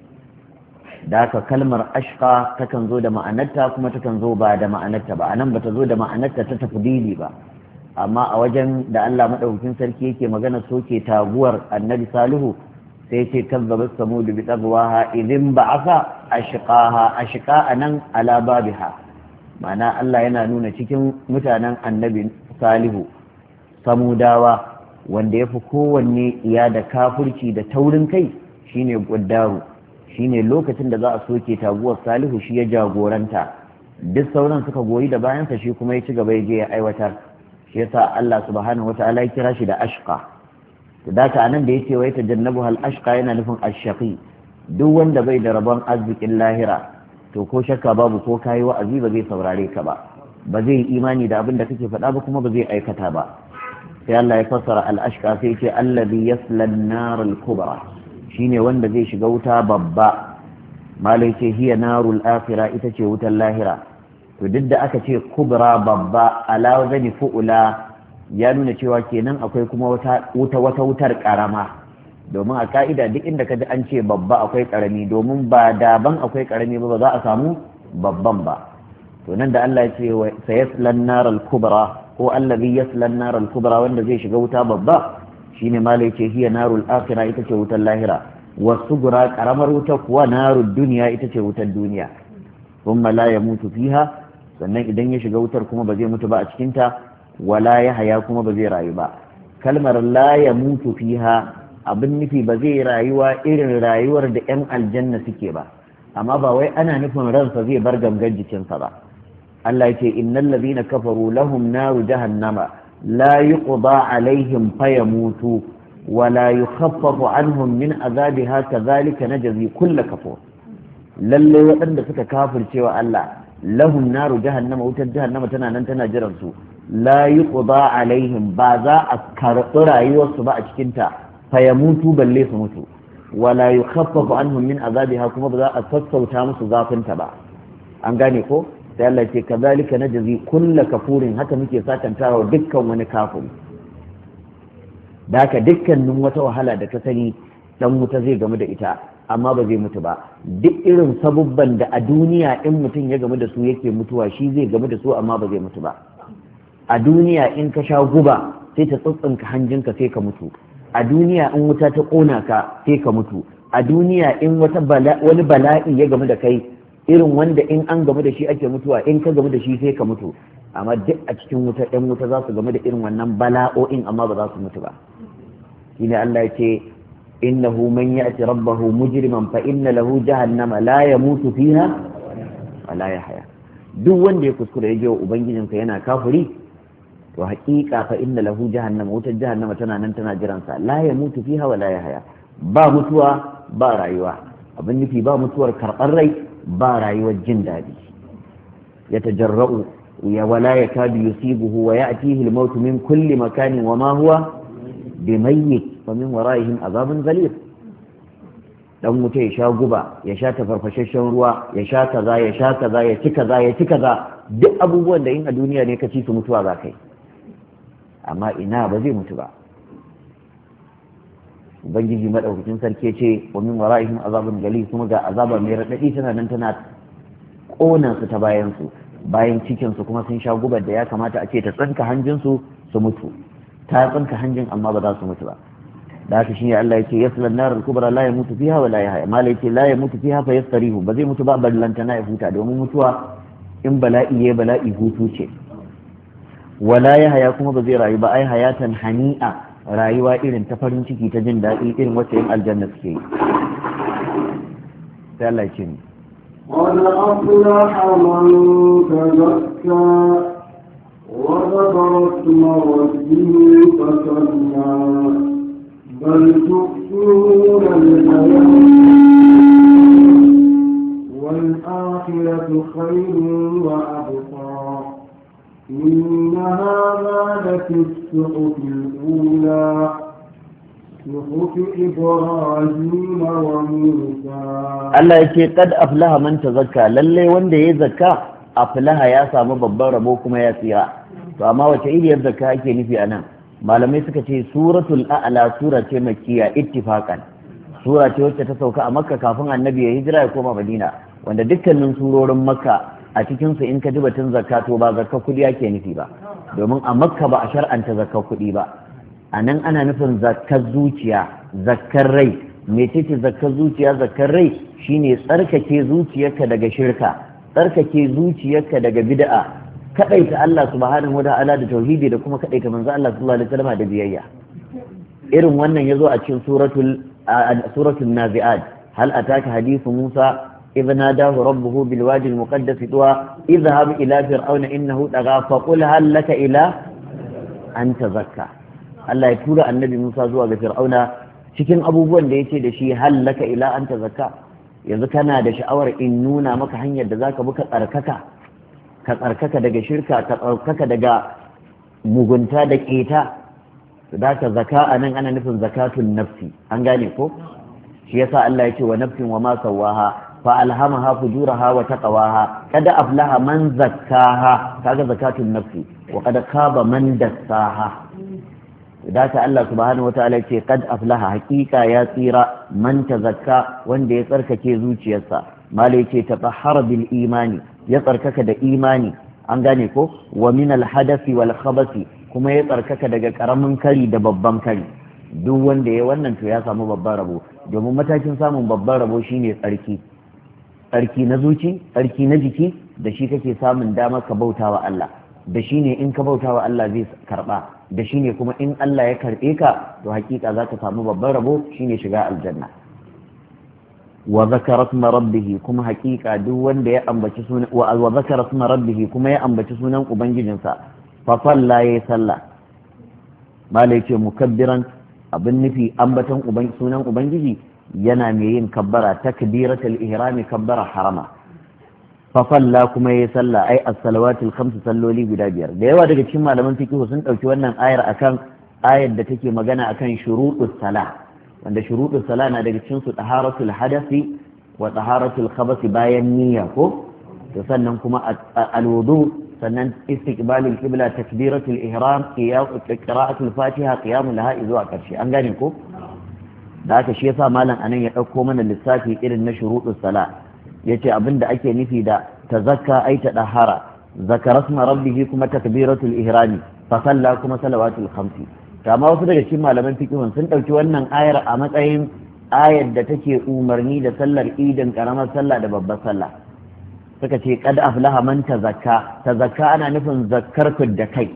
da haka kalmar ashqa takan zo da ma'anarta kuma takan zo ba da ma'anarta ba. anan bata zo da ma'anarta ta tafdili ba, amma a wajen da Allah madaukakin sarki yake magana soke taguwar annabi salihu sai ce kazzabat samud bi tagwaha idin ba'atha ashqaha. ashqa anan ala babiha, ma'ana Allah yana nuna cikin mutanen annabi salihu samudawa wanda yafi kowanne iya da kafirci da taurin kai shine guddaru, shine lokacin da za a soke taguwar salihu shi ya jagoranta, duk sauran suka goyi da bayansa, shi kuma ya ci gaba ya je ya aiwatar. shi yasa Allah subhanahu wataala ya kira shi da ashqa. to da ka anan da yace wai tajannabu hal ashqa yana nufin ashaqi, duk wanda bai da rabon arzikin lahira to ko shakka babu ko kayi wa'azi ba zai saurare ka ba, ba zai imani da abin da kake faɗa ba kuma ba zai aikata ba. sai Allah ya fassara al ashqa sai yace allazi yasla an-nar al-kubra, shine wanda zai shiga wuta babba. malai ce hiya narul akhirah, ita ce wutar lahira. to duk da aka ce kubra babba ala wazani fu'ula ya nuna cewa kenan akwai kuma wata wuta wata wutar karama, domin a ka'ida duk inda kaji an ce babba akwai karami, domin ba daban akwai karami ba ba za a samu babban ba. to nan da Allah ya ce sayaslan nar al-kubra ko allazi yaslan nar al-kubra, wanda zai shiga wuta babba shine malai ce hiya narul akhirah, ita ce wutar lahira. wasugura karamar wuta kuwa narud dunya, ita ce wutar duniya. thumma la yamutu fiha, sannan idan ya shiga wutar kuma ba zai mutu ba a cikin ta, wala ya haya kuma ba zai rayu ba. kalmar la ya mutu fiha abin nufi ba zai rayuwa irin rayuwar da yan aljanna suke ba, amma ba wai ana nufin ransa zai bar gangan jikinsa ba. Allah yake innal ladina kafaru lahum naru jahannama la yuqda alaihim fayamutu wa la yukhaffafu anhum min azabiha kadhalika najzi kull kafur. Lalle waɗanda suka kafircewa Allah lahum naru jahannama, wutar jahannama tana nan tana jiran su, la yuqda alaihim, ba za a karɓi rayuwarsu ba a cikin ta fayamutu balle su mutu, wa la yukhaffafu anhum min azabiha, kuma ba za a sassauta musu zafin ta ba. An gane ko? sai Allah ce kazalika najzi kulla kafurin, haka muke sakantawa dukkan wani kafiri. da haka dukkanin wata wahala da ka sani dan wuta zai gamu da ita, amma ba zai mutu ba. Duk irin sabubban da a duniya in mutum ya gamu da su yake mutuwa, shi zai gamu da su amma ba zai mutu ba. A duniya in ka sha guba sai ta tsintsinka hanjinka sai ka mutu. A duniya in wuta ta kona ka sai ka mutu. A duniya in wata wani bala'i ya gamu da kai, irin wanda in an gamu da shi ake mutuwa, in ka gamu da shi sai ka mutu. Amma duk a cikin wuta ɗan wuta za su gamu da irin wannan bala'o'in amma ba za su mutu ba. shine Allah ya ce innahu man ya'ti rabbahu mujriman fa inna lahu jahannama la yamutu fiha wa la yahya. Duk wanda ya kuskura ya je wa ubangijinsa yana kafiri, to haƙiƙa fa inna lahu jahannama, wutar jahannama tana nan tana jiransa, la yamutu fiha wa la yahya. Ba mutuwa ba rayuwa, abin nufi ba mutuwar karɓar rai ba rayuwar jin daɗi. ya tajarra'u ya wala yakadu yusibuhu wa ya'tihi al-maut min kulli makanin wa ma huwa bimayyit wa min wara'ihim azabun ghalib. Dan wuta ya sha guba, ya sha tafarfashashen ruwa, ya sha kaza ya sha kaza ya ci kaza ya ci kaza, duk abubuwan da in a duniya ne ka ci su mutuwa za kai, amma ina ba zai mutu ba. Ubangiji madaukakin sarki ce wa min wara'ihim azabun ghalib, kuma ga azaba mai radadi tana nan tana kona su ta bayan su, bayan cikin su kuma sun sha gubar da ya kamata a ce ta tsinka hanjin su su mutu, ta tsinka hanjin amma ba za su mutu ba. da haka shine Allah yake yaslan nar al-kubra la yamutu fiha wa la yahya. Mala yake la yamutu fiha fa yastarihu, ba zai mutu ba ballantana ya huta, domin mutuwa in bala'i ya bala'i hutu ce. wa la yahya kuma ba zai rayu ba, ai hayatan hani'a, rayuwa irin ta farin ciki ta jin daɗi irin wacce yin aljanna suke yi. sai Allah ya ce ni قد أفلح من تزكى وذكر اسم ربه فصلى بل تؤثرون الحياة والآخرة خير وأبقى إن هذا لفي الصحف الأولى صحف إبراهيم وموسى. Allah yake kad aflaha man tazakka, lalle wanda ya zakka aflaha ya samu babban rabo kuma ya tsira. To amma wace iriyar zakka ake nufi anan? Malamai suka ce suratul a'la sura ce makkiya ittifaqan, sura ce wacce ta sauka a makka kafin annabi ya hijira ya koma madina, wanda dukkanin surorin makka a cikin su in ka ji batun zakka to ba zakka kudi ake nufi ba, domin a makka ba a shar'anta zakka kudi ba. a nan ana nufin zakkar zuciya, zakkar rai. mecece zakkar zuciya, zakkar rai shine tsarkake zuciyarka daga shirka, tsarkake zuciyarka daga bid'a, kadaita Allah subhanahu wata'ala da tauhidi, da kuma kadaita manzo Allah sallallahu alaihi wasallam da biyayya. irin wannan yazo a cikin suratul suratul nazi'at, hal ataka hadithu Musa idh nadahu rabbuhu bil wadi al muqaddas tuwa idhhab ila fir'auna innahu tagha faqul hal laka ila an tazakka. Allah ya tura annabi Musa zuwa ga fir'auna, cikin abubuwan da yace da shi hal laka ila an tazakka, yanzu kana da sha'awar in nuna maka hanyar da zaka bi ka tsarkaka ka tsarkaka daga shirka, ka tsarkaka daga mugunta da keta. da ka zaka a nan ana nufin zakatun nafsi, an gane ko? shi yasa Allah ya ce wa nafsin wa ma sawaha fa alhamaha fujuraha wa taqwaha kada aflaha man zakkaha, kaga zakatun nafsi, wa kada khaba man dassaha. da ka Allah subhanahu wataala ce kad aflaha, hakika ya tsira, man tazakka, wanda ya tsarkake zuciyarsa. malai ce tatahhara bil imani, ya tsarkaka da imani, an gane ko? wa min al hadathi wal khabasi, kuma ya tsarkaka daga karamin kari da babban kari. duk wanda ya wannan to ya samu babban rabo, domin matakin samun babban rabo shine tsarki, tsarki na zuci, tsarki na jiki, da shi kake samun damar ka bautawa Allah, da shi ne in ka bautawa Allah zai karba, da shi ne kuma in Allah ya karbe ka to hakika za ka samu babban rabo, shine shiga aljanna. wa zakara isma rabbih kuma haƙiƙa duk wanda ya ambaci sunan wa zakara isma rabbih kuma ya ambaci sunan ubangijinsa fa salla ya salla malai ce mukabbiran abin nufi ambatan sunan ubangiji yana mai yin kabbara takbiratul ihrami kabbara harama fa salla kuma ya salla ai as-salawatul khams salloli guda biyar da yawa daga cikin malaman fiqh sun dauki wannan ayar akan ayar da take magana akan shurutus salah wanda shurutus salah na daga cikin su taharatul hadasi wa taharatul khabas bayan niyya ko to sannan kuma al-wudu sannan istiqbalul qibla takbiratul ihram qira'atul fatiha qiyamul laha zuwa karshe an gane ko da haka shi yasa malam anan ya dauko mana lissafi irin na shurutus salah yace abinda ake nufi da tazakka ay tadahara zakara isma rabbih kuma takbiratul ihrami fa salla kuma salawatul khamsi amma wasu daga cikin malaman fiqhun sun dauki wannan ayar a matsayin ayar da take umarni da sallar idin karamar sallah da babbar sallah suka ce qad aflaha man tazakka tazakka ana nufin zakkar da kai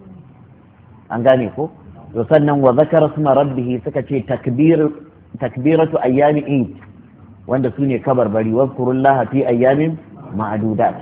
an gane ko to sannan wa zakara isma rabbih suka ce takbir takbiratu ayyami eid wanda sune kabarbari wazkurullaha fi ayyamin ma'dudat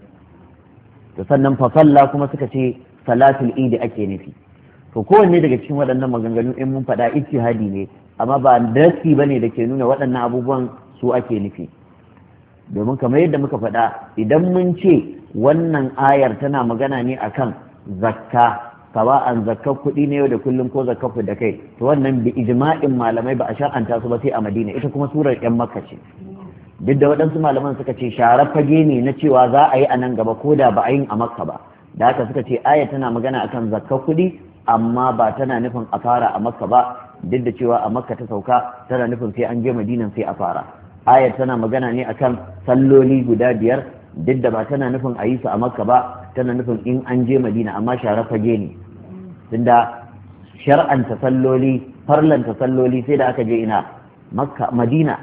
to sannan fa salla kuma suka ce salatul eid ake nufi to kowanne daga cikin waɗannan maganganu in mun faɗa ijtihadi ne amma ba dasi bane da ke nuna waɗannan abubuwan su ake nufi domin kamar yadda muka faɗa idan mun ce wannan ayar tana magana ne akan zakka sawa'an zakkar kuɗi ne yau da kullum ko zakkar da kai to wannan bi ijma'in malamai ba a shar'anta su ba sai a Madina ita kuma surar yan Makka ce duk da waɗansu malaman suka ce sharar fage ne na cewa za a yi a nan gaba ko da ba a yin a Makka ba da haka suka ce ayar tana magana akan zakkar kuɗi amma ba tana nufin a fara a Makka ba duk da cewa a Makka ta sauka tana nufin sai an je Madinan sai a fara ayar tana magana ne akan salloli guda biyar duk da ba tana nufin a yi su a Makka ba tana nufin in an je Madina amma sharar fage ne tunda shar'anta salloli farlanta salloli sai da aka je ina Makka Madina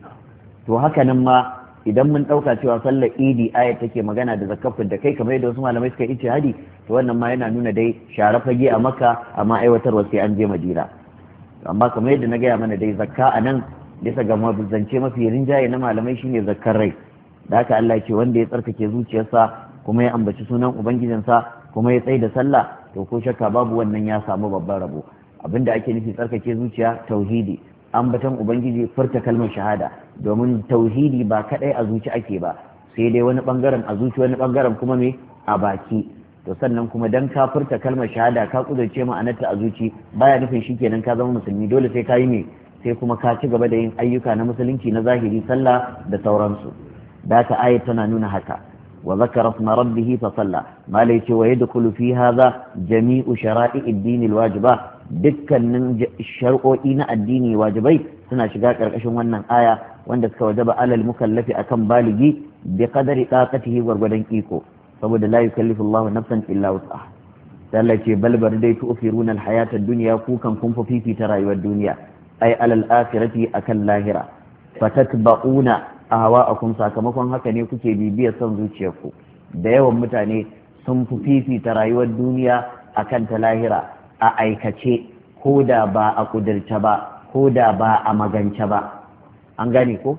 to haka nan ma idan mun ɗauka cewa sallar idi ayat take magana da zakafin da kai kamar yadda wasu malamai suka yi hadi to wannan ma yana nuna dai share fage a Makka amma aiwatarwa sai an je Madina amma kamar yadda na gaya mana dai zakka a nan bisa ga zance mafi rinjaye na malamai shine zakkar rai da haka Allah ce wanda ya tsarkake zuciyarsa kuma ya ambaci sunan ubangijinsa kuma ya tsaye da sallah to ko shakka babu wannan ya samu babban rabo abinda ake nufi tsarkake zuciya tauhidi ambatan ubangiji furta kalmar shahada domin tauhidi ba kadai a zuci ake ba sai dai wani bangaren a zuci wani bangaren kuma me a baki to sannan kuma dan ka furta kalmar shahada ka kudurce ma'anarta a zuci baya nufin shikenan ka zama musulmi dole sai ka yi me sai kuma ka ci gaba da yin ayyuka na musulunci na zahiri sallah da sauransu da ka ayat tana nuna haka wa zakara isma rabbih fa salla ma la yace wa yadkhulu fi hadha jami'u shara'i ad-din al-wajiba dukkanin shar'o'i na addini wajibai suna shiga karkashin wannan aya wanda suka wajaba alal mukallafi akan baligi bi qadari taqatihi gwargwadon iko saboda la yukallifu Allahu nafsan illa wus'aha Allah ce bal bar dai tu'firuna al-hayata ad-dunya ku kan kun fifita rayuwar duniya ay alal akhirati akan lahira fatatba'una ahwa'akum sakamakon haka ne kuke bibiyar son zuciyarku da yawan mutane sun fifita rayuwar duniya akan ta lahira a aikace ko da ba a kudirce ba ko da ba a magance ba an gane ko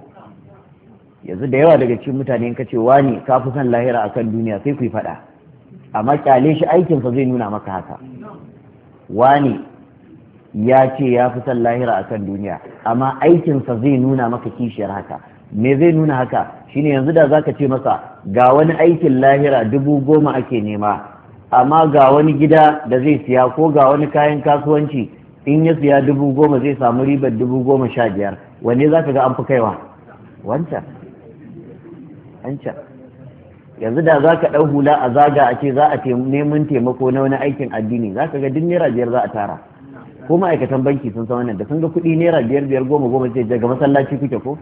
yanzu da yawa daga cikin mutane ka ce wani ka fi son lahira akan duniya sai ku yi faɗa amma kyale shi aikinsa zai nuna maka haka wani ya ce ya fi son lahira akan duniya amma aikinsa zai nuna maka kishiyar haka me zai nuna haka shine yanzu da zaka ce masa ga wani aikin lahira dubu goma ake nema amma ga wani gida da zai siya ko ga wani kayan kasuwanci in ya siya dubu goma zai samu ribar dubu goma sha biyar wanne za ka ga an fi kaiwa wancan wancan yanzu da za ka ɗau hula a zaga a ce za a neman taimako na wani aikin addini za ka ga duk naira biyar za a tara ko ma'aikatan banki sun san wannan da sun ga kuɗi naira biyar biyar goma goma sai daga masallaci kuke ko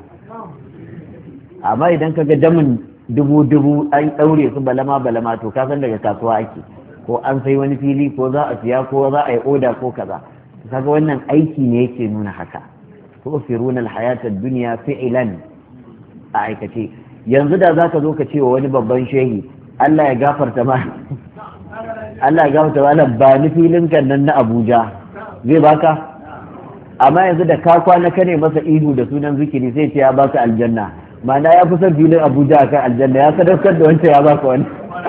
amma idan ka ga damin dubu dubu an ɗaure su balama balama to ka san daga kasuwa ake ko an sai wani fili ko za a siya ko za a yi oda ko kaza kaga wannan aiki ne yake nuna haka tu'firuna al-hayata ad-dunya fi'lan a aikace yanzu da zaka zo ka ce wa wani babban shehi Allah ya gafarta ma Allah ya gafarta ma ba ni filin kan nan na Abuja zai baka amma yanzu da ka kwana ka ne masa ihu da sunan zikiri sai ce ya baka aljanna, ma'ana ya fi son filin Abuja akan aljanna, ya sadaukar da wancan ya baka wani.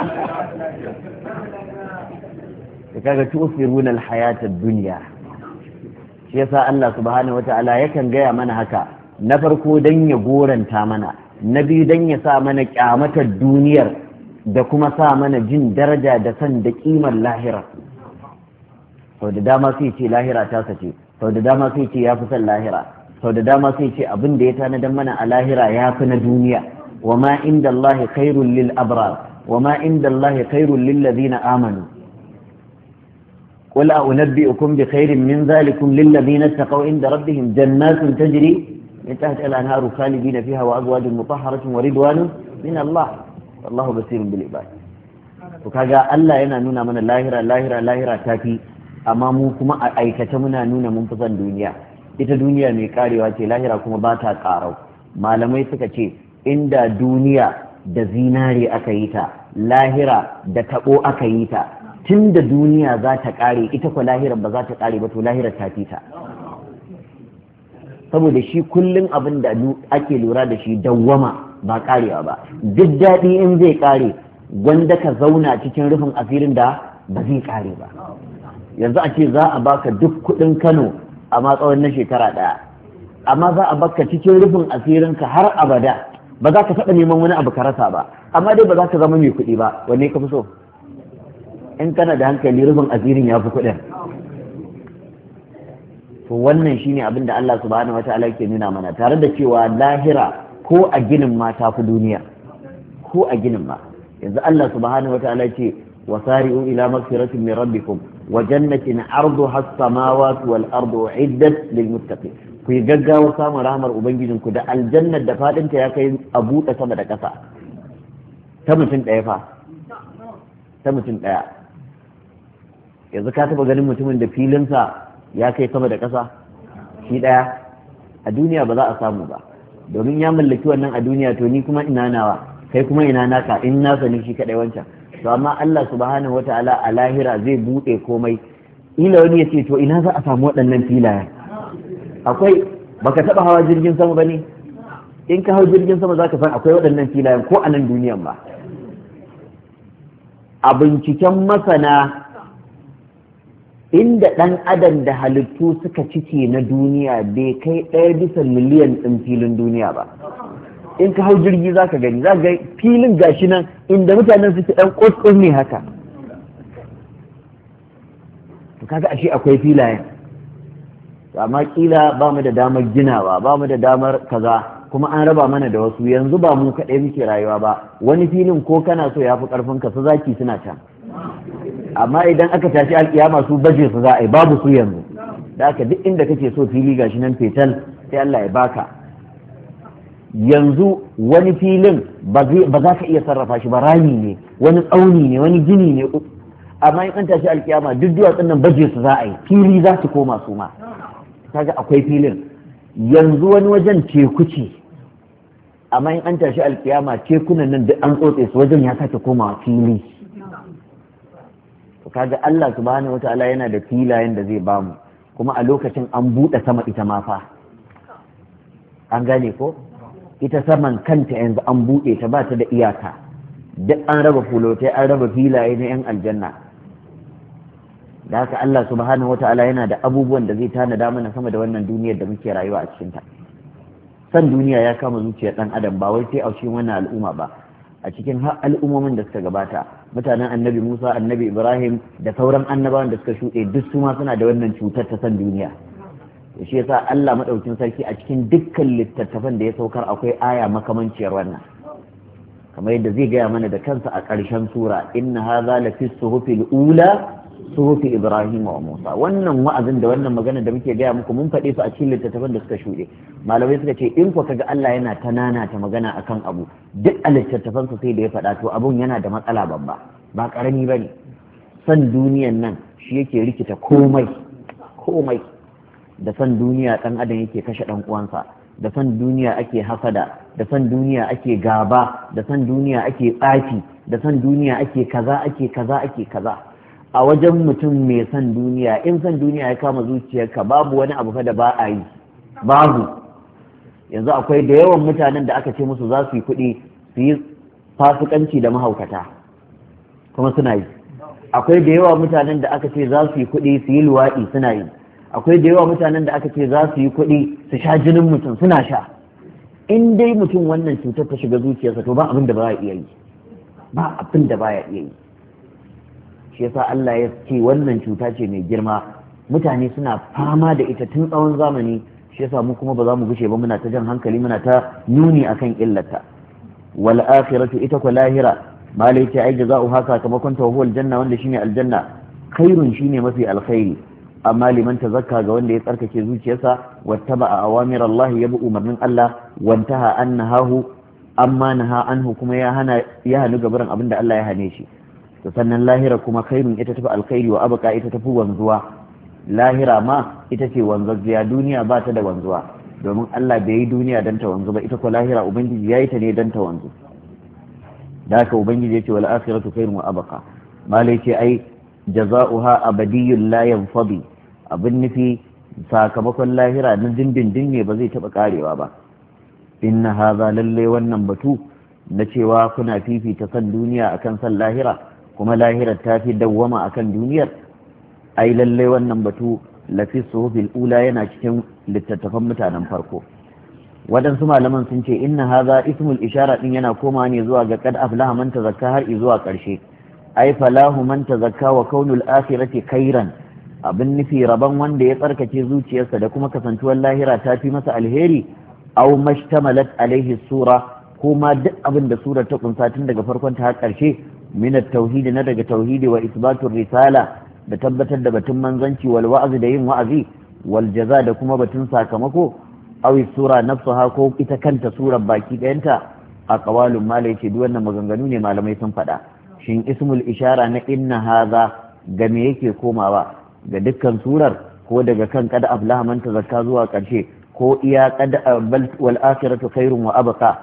da kaga tu'siruna al-hayata ad-dunya. shi yasa Allah subhanahu wata'ala yakan gaya mana haka, na farko dan ya goranta mana, na biyu dan ya sa mana kyamatar duniyar da kuma sa mana jin daraja da san da kimar lahira. sau da dama sai ce lahira ta sace, sau da dama sai ce ya fi son lahira, sau da dama sai ce abin da ya tanadar mana a lahira ya fi na duniya. wa ma inda Allah khairul lil abrar wa ma inda Allah khairul lil ladina amanu. قل أنبئكم بخير من ذلكم للذين اتقوا عند ربهم جنات تجري من تحت الأنهار خالدين فيها وأزواج مطهرة ورضوان من الله والله بصير بالعباد. وكذا الله yana nuna mana lahira lahira lahira tafi, amma mu kuma a aikace muna nuna mun fi son duniya. Ita duniya mai karewa ce, lahira kuma ba ta karau. Malamai suka ce inda duniya da zinare aka yi ta, lahira da tabo aka yi ta, tun da duniya za ta ƙare ita kwa lahirar ba za ta ƙare ba, to lahirar ta fita. saboda shi kullum abin da ake lura da shi dawwama ba ƙarewa ba. duk daɗi in zai ƙare gwanda ka zauna cikin rufin asirin da ba zai ƙare ba. yanzu a ce za a baka duk kuɗin Kano amma tsawon na shekara ɗaya, amma za a baka cikin rufin asirinka har abada, ba za ka taɓa neman wani abu ka rasa ba, amma dai ba za ka zama mai kuɗi ba. wanne ka fi so? in kana da hankali rufin asirin ya fi kuɗin. to wannan shine abin da Allah subhanahu wataala ke nuna mana, tare da cewa lahira ko a ginin ma ta fi duniya, ko a ginin ma. yanzu Allah subhanahu wataala ce wasari'u ila magfiratin min rabbikum wa jannatin arduha as-samawati wal ardu uiddat lil muttaqin. ku yi gaggawa samun rahmar ubangijinku da aljannar da fadinta ya kai a buɗe sama da ƙasa, ta mutum ɗaya fa, ta mutum ɗaya. yanzu ka taba ganin mutumin da filinsa ya kai sama da ƙasa shi ɗaya? a duniya ba za a samu ba, domin ya mallaki wannan a duniya, to ni kuma ina nawa, kai kuma ina naka, in nasa ne shi kaɗai wancan. to amma Allah subhanahu wata'ala a lahira zai buɗe komai. ila wani ya ce to ina za a samu waɗannan filayen? akwai, baka taba hawa jirgin sama ba ne? in ka hau jirgin sama za ka san akwai waɗannan filayen ko a nan duniyan ba. a binciken masana, inda ɗan adam da halittu suka cike na duniya bai kai ɗaya bisa miliyan ɗin filin duniya ba. in ka hau jirgi za ka gani, za ka ga filin gashi nan inda mutanen suke ɗan ƙosƙos ne haka. to kaga ashe akwai filayen, amma kila ba mu da damar ginawa, ba mu da damar kaza, kuma an raba mana da wasu. yanzu ba mu kaɗai muke rayuwa ba, wani filin ko kana so ya fi ƙarfin ka, su zaki suna can. amma idan aka tashi alkiyama su baje su za a yi, babu su yanzu. da aka duk inda kake so fili gashi nan fetal, sai Allah ya baka. yanzu wani filin ba za ka iya sarrafa shi ba, rami ne, wani tsauni ne, wani gini ne, amma in an tashi alkiyama duk duwatsun nan baje su za a yi, fili za su koma su ma. kaga akwai filin. yanzu wani wajen teku ce, amma in an tashi alkiyama tekunan nan duk an tsotse su, wajen ya sake komawa fili. kaga Allah subhanahu wataala yana da filayen da zai bamu, kuma a lokacin an buɗe sama ita ma fa. an gane ko? ita saman kanta yanzu an buɗe ta, ba ta da iyaka, duk an raba fulotai, an raba filaye na 'yan aljanna. da haka Allah subhanahu wataala yana da abubuwan da zai tanada mana sama da wannan duniyar da muke rayuwa a cikinta. san duniya ya kama zuciyar ɗan adam, ba wai sai a cikin wannan al'umma ba, a cikin al'ummomin da suka gabata, mutanen annabi Musa, annabi Ibrahim da sauran annabawan da suka shuɗe, duk su ma suna da wannan cutar ta san duniya. shi yasa Allah madaukin sarki a cikin dukkan littattafan da ya saukar akwai aya makamanciyar wannan, kamar yadda zai gaya mana da kansa a ƙarshen sura, inna hadha la fi suhufil ula suhufi Ibrahim wa Musa. wannan wa'azin da wannan magana da muke gaya muku mun faɗe su a cikin littattafan da suka shuɗe. malamai suka ce in ku kaga Allah yana ta nana ta magana akan abu duk a littattafan su sai da ya faɗa, to abun yana da matsala babba, ba ƙarami bane. san duniyan nan shi yake rikita komai komai. da san duniya ɗan adam yake kashe ɗan uwansa, da san duniya ake hasada, da san duniya ake gaba, da san duniya ake tsafi, da san duniya ake kaza ake kaza ake kaza. a wajen mutum mai son duniya, in son duniya ya kama zuciyarka babu wani abu fa da ba a yi, babu. Yanzu akwai da yawan mutanen da aka ce musu za su yi kuɗi su yi fasikanci da mahaukata kuma suna yi. Akwai da yawa mutanen da aka ce za su yi kuɗi su yi luwaɗi suna yi. Akwai da yawa mutanen da aka ce za su yi kuɗi su sha jinin mutum suna sha. In dai mutum wannan cutar ta shiga zuciyarsa to ba abin da ba ya iya yi, ba abin da ba ya iya yi. Shi yasa Allah ya ce wannan cuta ce mai girma, mutane suna fama da ita tun tsawon zamani. Shi yasa mu kuma ba za mu gushe ba, muna ta jan hankali, muna ta nuni akan illata. Wal akhiratu ita ko lahira malai ce ai jaza'u haka sakamakon ta huwal janna, wanda shine aljanna, khairun shine mafi alkhairi. Amma liman tazakka ga wanda ya tsarkake zuciyarsa, wattaba awamir Allah, ya bi umarnin Allah, wantaha annahu amma naha anhu, kuma ya hana ya hanu gabaran abin da Allah ya hane shi. To sannan lahira kuma khairun ita tafi alkhairi, wa abqa ita tafi wanzuwa. Lahira ma ita ce wanzazziya, duniya ba ta da wanzuwa, domin Allah bai yi duniya dan ta wanzu ba, ita ko lahira ubangiji yayi ta ne dan ta wanzu. Da haka ubangiji yace wal akhiratu khairun wa abqa, malai ce ai jaza'uha abadiyyun la yanfadi, abin nufi sakamakon lahira na dindindin ne, ba zai taba karewa ba. Inna hadha lalle wannan batu na cewa kuna fifita san duniya akan san lahira, kuma lahirar ta fi dawwama akan duniyar, ai lallai wannan batu lafi suhufil ula yana cikin littattafan mutanen farko. Waɗansu malaman sun ce inna haza ismul ishara din yana koma ne zuwa ga qad aflaha man tazakka har zuwa ƙarshe. Ai falahu man tazakka wa kaunul akhirati khairan, abin nufi rabon wanda ya tsarkake zuciyarsa da kuma kasantuwar lahira ta fi masa alheri. Aw mashtamalat alaihi sura, ko ma duk abin da surar ta kunsa tun daga farkon ta har ƙarshe, min at-tauhid na daga tauhidi wa isbatur risala da tabbatar da batun manzanci, wal wa'azi da yin wa'azi, wal jaza da kuma batun sakamako. Aw sura nafsuha, ko ita kanta surar baki ɗayanta. A qawalun mala yace duk wannan maganganu ne malamai sun faɗa. Shin ismul ishara na inna hadha ga me yake komawa, ga dukkan surar, ko daga kan qad aflaha man tazakka zuwa ƙarshe, ko iya qad bal wal akhiratu khairun wa abqa?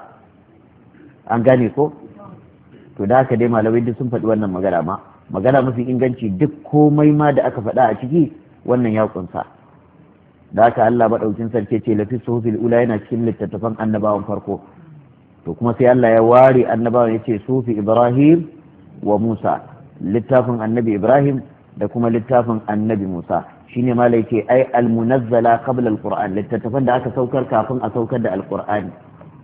An gane ko? To da haka dai malamai duk sun faɗi wannan magana, ma magana mafi inganci duk komai ma da aka faɗa a ciki wannan ya kunsa. Da haka Allah maɗaukin sarki ce lafi suhufil ula yana cikin littattafan annabawan farko. To kuma sai Allah ya ware annabawan ya ce sufi Ibrahim wa Musa, littafin annabi Ibrahim da kuma littafin annabi Musa. Shine ma yake ai almunazzala qabla alquran, littattafan da aka saukar kafin a saukar da alqur'ani.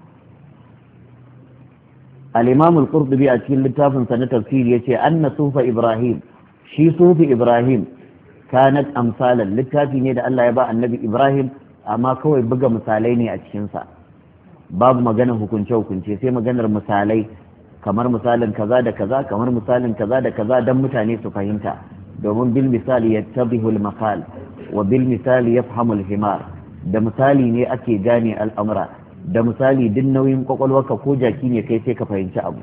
الإمام القرطبي أتكلم للتافن سنة تفسير يتي أن صوف إبراهيم شي صوف إبراهيم كانت أمثالا للتافي نيدا الله يبا النبي إبراهيم أما كوي بقى مثاليني أتشنسا باب مغانا هكونشو كنشي سي مغانا مثالي كمر مثالا كذا دا كذا كمر مثالا كذا دا كذا دم متاني سفهمتا دومن بالمثال يتضح المقال وبالمثال يفهم الحمار da misali ne ake gane al'amura, da misali duk nauyin kwakwalwarka ko jaki ne kai sai ka fahimci abu.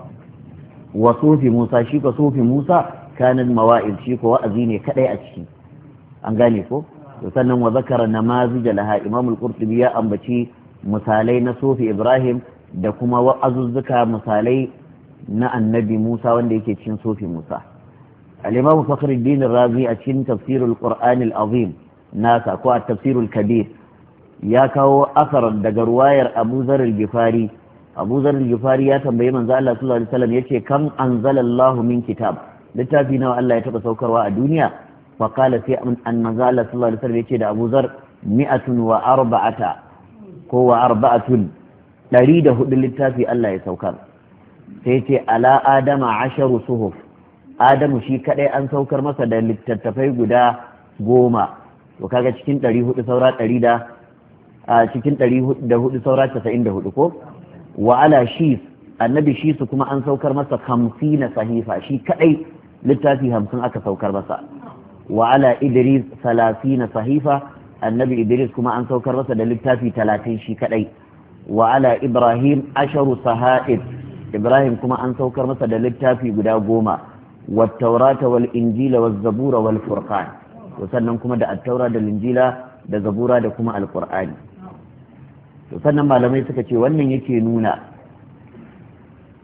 Wa sufi Musa, shi ka sufi Musa kanin mawa'il, shi ko wa'azi ne kadai a ciki, an gane ko? To sannan wa zakara namazij laha, Imam al-Qurtubi ya ambaci misalai na sufi Ibrahim da kuma wa'azuzzuka misalai na annabi Musa wanda yake cikin sufi Musa. Al-Imam Fakhruddin Razi a cikin tafsirul Qur'an al-Azim nasa ko a tafsirul Kabir ya kawo asar daga ruwayar Abu Zar al-Ghifari. Abu Zar al-Ghifari ya tambayi manzo Allah sallallahu alaihi wasallam yace kam anzalallahu min kitab, littafi nawa Allah ya taba saukarwa a duniya? fa qala sai an manzo Allah sallallahu alaihi wasallam yace da Abu Zar mi'atun wa arba'ata ko wa arba'atun, ɗari da hudu littafi Allah ya saukar. Sai ce ala adama asharu suhuf, Adamu shi kadai an saukar masa da littattafai guda goma, to kaga cikin ɗari hudu saura ɗari da a cikin ɗari da hudu saura casa'in da hudu ko? Wa ala shis, annabi shisu kuma an saukar masa hamsin na sahifa, shi kadai littafi hamsin aka saukar masa. Wa ala idris salasi na sahifa, annabi idris kuma an saukar masa da littafi talatin shi kadai. Wa ala ibrahim asharu saha'ib, ibrahim kuma an saukar masa da littafi guda goma. Wa taurata wal injila wal zabura wal furqan, sannan kuma da attaura da linjila da zabura da kuma alqur'ani. To sannan malamai suka ce wannan yake nuna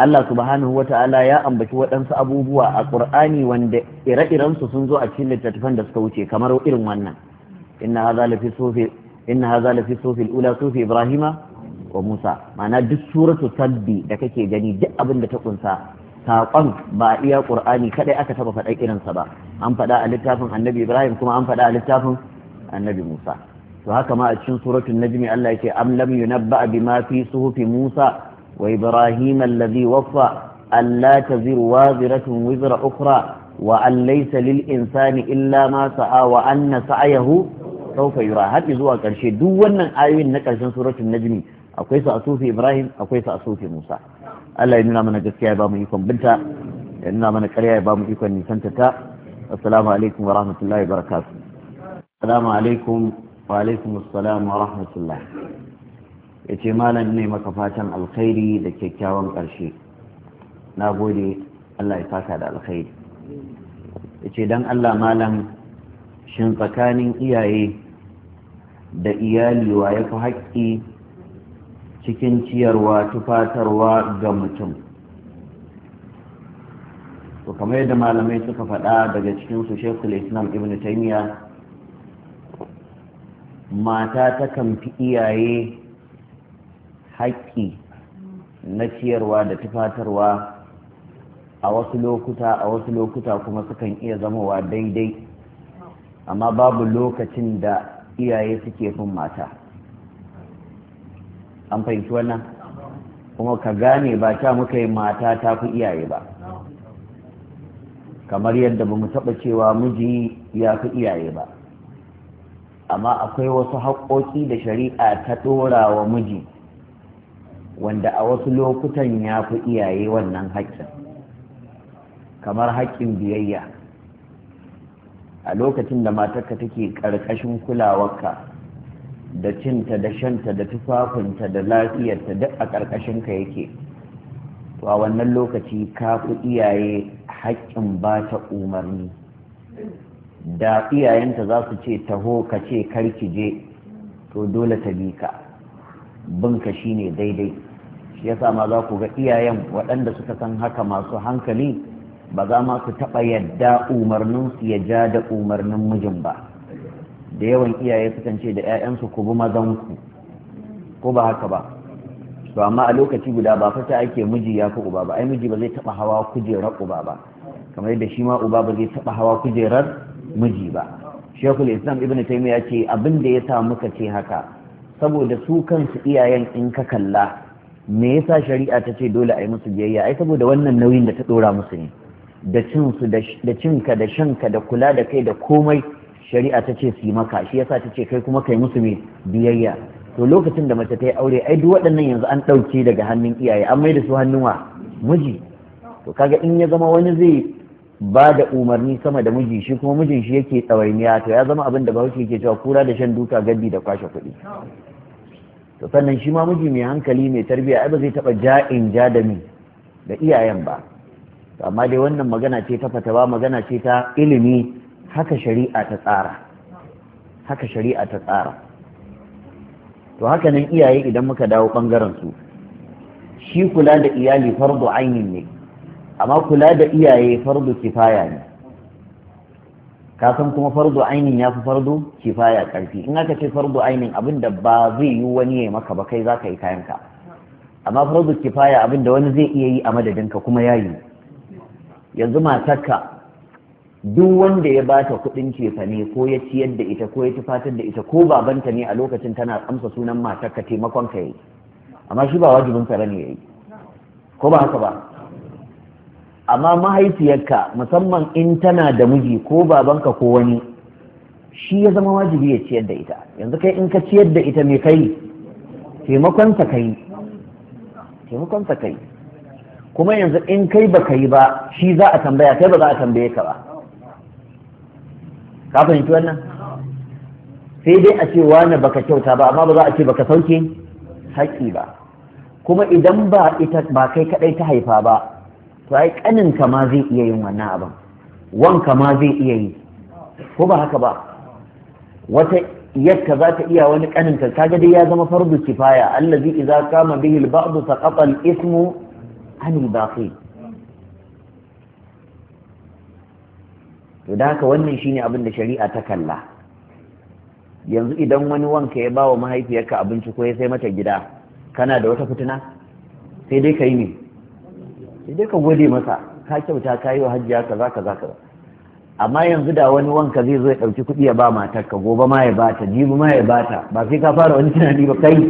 Allah subhanahu wata'ala ya ambaci waɗansu abubuwa a Qur'ani wanda ire-iren su sun zo a cikin littattafan da suka wuce kamar irin wannan inna hadha lafi sufi inna hadha lafi sufi al-ula sufi Ibrahima wa Musa ma'ana duk suratu sabbi da kake gani duk abin da ta kunsa saƙon ba a iya Qur'ani kadai aka taba faɗa irinsa ba an faɗa a littafin Annabi Ibrahim kuma an faɗa a littafin Annabi Musa to haka ma a cikin suratul najmi Allah yake am lam yunabba bima fi suhufi Musa wa Ibrahim alladhi waffa alla taziru waziratun wizra ukhra wa an laysa lil insani illa ma sa'a wa anna sa'yahu sawfa yura har zuwa karshe duk wannan ayoyin na karshen suratul najmi akwai su a sufi Ibrahim akwai su a sufi Musa Allah ya nuna mana gaskiya ya ba mu ikon binta ya nuna mana ƙarya ya ba mu ikon nisanta ta assalamu alaikum wa rahmatullahi wa barakatuh assalamu alaikum wa alaikum assalam wa rahmatullah yace malam ne maka fatan alkhairi da kyakkyawan ƙarshe na gode Allah ya saka da alkhairi yace dan Allah malam shin tsakanin iyaye da iyali wa yafi haƙƙi cikin ciyarwa tufatarwa ga mutum to kamar yadda malamai suka faɗa daga cikin su Sheikhul Islam Ibn Taymiyyah mata ta kan fi iyaye haƙƙi na ciyarwa da tufatarwa a wasu lokuta a wasu lokuta kuma sukan iya zamowa daidai amma babu lokacin da iyaye suke fin mata an fahimci wannan kuma ka gane ba ta muka yi mata ta fi iyaye ba kamar yadda ba mu taɓa cewa miji ya fi iyaye ba amma akwai wasu haƙoƙi da shari'a ta ɗora wa miji wanda a wasu lokutan ya fi iyaye wannan haƙƙin kamar haƙƙin biyayya a lokacin da matarka take ƙarƙashin kulawarka da cinta da shanta da tufafinta da lafiyarta duk a ƙarƙashinka yake to a wannan lokaci ka fi iyaye haƙƙin ba ta umarni da iyayenta za su ce taho ka ce karki je to dole ta bi ka binka shine daidai shi yasa ma za ku ga iyayen waɗanda suka san haka masu hankali ba za ma su taɓa yadda umarninsu ya ja da umarnin mijin ba da yawan iyaye sukan ce da 'ya'yansu ku bi mazanku ko ba haka ba to amma a lokaci guda ba fata ake miji ya fi uba ba ai miji ba zai taɓa hawa kujerar uba ba kamar yadda shi ma uba ba zai taɓa hawa kujerar miji ba Sheikhul Islam Ibn Taymiyyah ce abin da ya sa muka ce haka saboda su kansu iyayen in ka kalla me yasa shari'a ta ce dole a yi musu biyayya ai saboda wannan nauyin da ta dora musu ne da cin su da cinka da shanka da kula da kai da komai shari'a ta ce su yi maka shi yasa ta ce kai kuma kai musu mai biyayya to lokacin da mace ta yi aure ai duk waɗannan yanzu an ɗauke daga hannun iyaye an mai da su hannun wa miji to kaga in ya zama wani zai ba da umarni sama da miji shi kuma mijin shi yake tsawainiya to ya zama abin da bahaushe yake cewa kura da shan duka gaddi da kwashe kuɗi to sannan shi ma miji mai hankali mai tarbiyya ai ba zai taɓa ja'in ja da mi da iyayen ba amma dai wannan magana ce ta fatawa magana ce ta ilimi haka shari'a ta tsara haka shari'a ta tsara to haka nan iyaye idan muka dawo ɓangaren su shi kula da iyali fardu ainin ne amma kula da iyaye fardu kifaya ne ka san kuma fardu ainin ya fi fardu kifaya karfi in aka ce fardu ainin abin da ba zai yi wani ya maka ba kai za ka yi kayanka amma fardu kifaya abin da wani zai iya yi a madadinka kuma ya yi yanzu matarka duk wanda ya ba ta kuɗin cefane ko ya ciyar da ita ko ya tufatar da ita ko babanta ne a lokacin tana amsa sunan matarka taimakon ka yi amma shi ba wajibin sa ne yayi ko ba haka ba amma mahaifiyarka musamman in tana da miji ko babanka ko wani shi ya zama wajibi ya ciyar da ita yanzu kai in ka ciyar da ita me kai taimakon sa kai taimakon sa kai kuma yanzu in kai ba kai ba shi za a tambaya kai ba za a tambaye ka ba ka fahimci wannan sai dai a ce wani baka kyauta ba amma ba za a ce baka sauke haƙƙi ba kuma idan ba ita ba kai kadai ta haifa ba to ai kanin ka ma zai iya yin wannan abin wanka ma zai iya yi ko ba haka ba wata yakka za ta iya wani kanin ka kaga dai ya zama fardu kifaya allazi idza kama bihi al-ba'd saqata al-ismu anil baqi. to da haka wannan shine abin da shari'a ta kalla. yanzu idan wani wanka ya ba wa mahaifiyarka abinci ko ya sai mata gida, kana da wata fitina? sai dai ka yi ne, sai dai ka gode masa, ka kyauta, ka yi wa hajjiya kaza kaza kaza. amma yanzu da wani wanka zai zo ya ɗauki kuɗi ya ba matarka, gobe ma ya bata, jibi ma ya bata, ba sai ka fara wani tunani ba kai.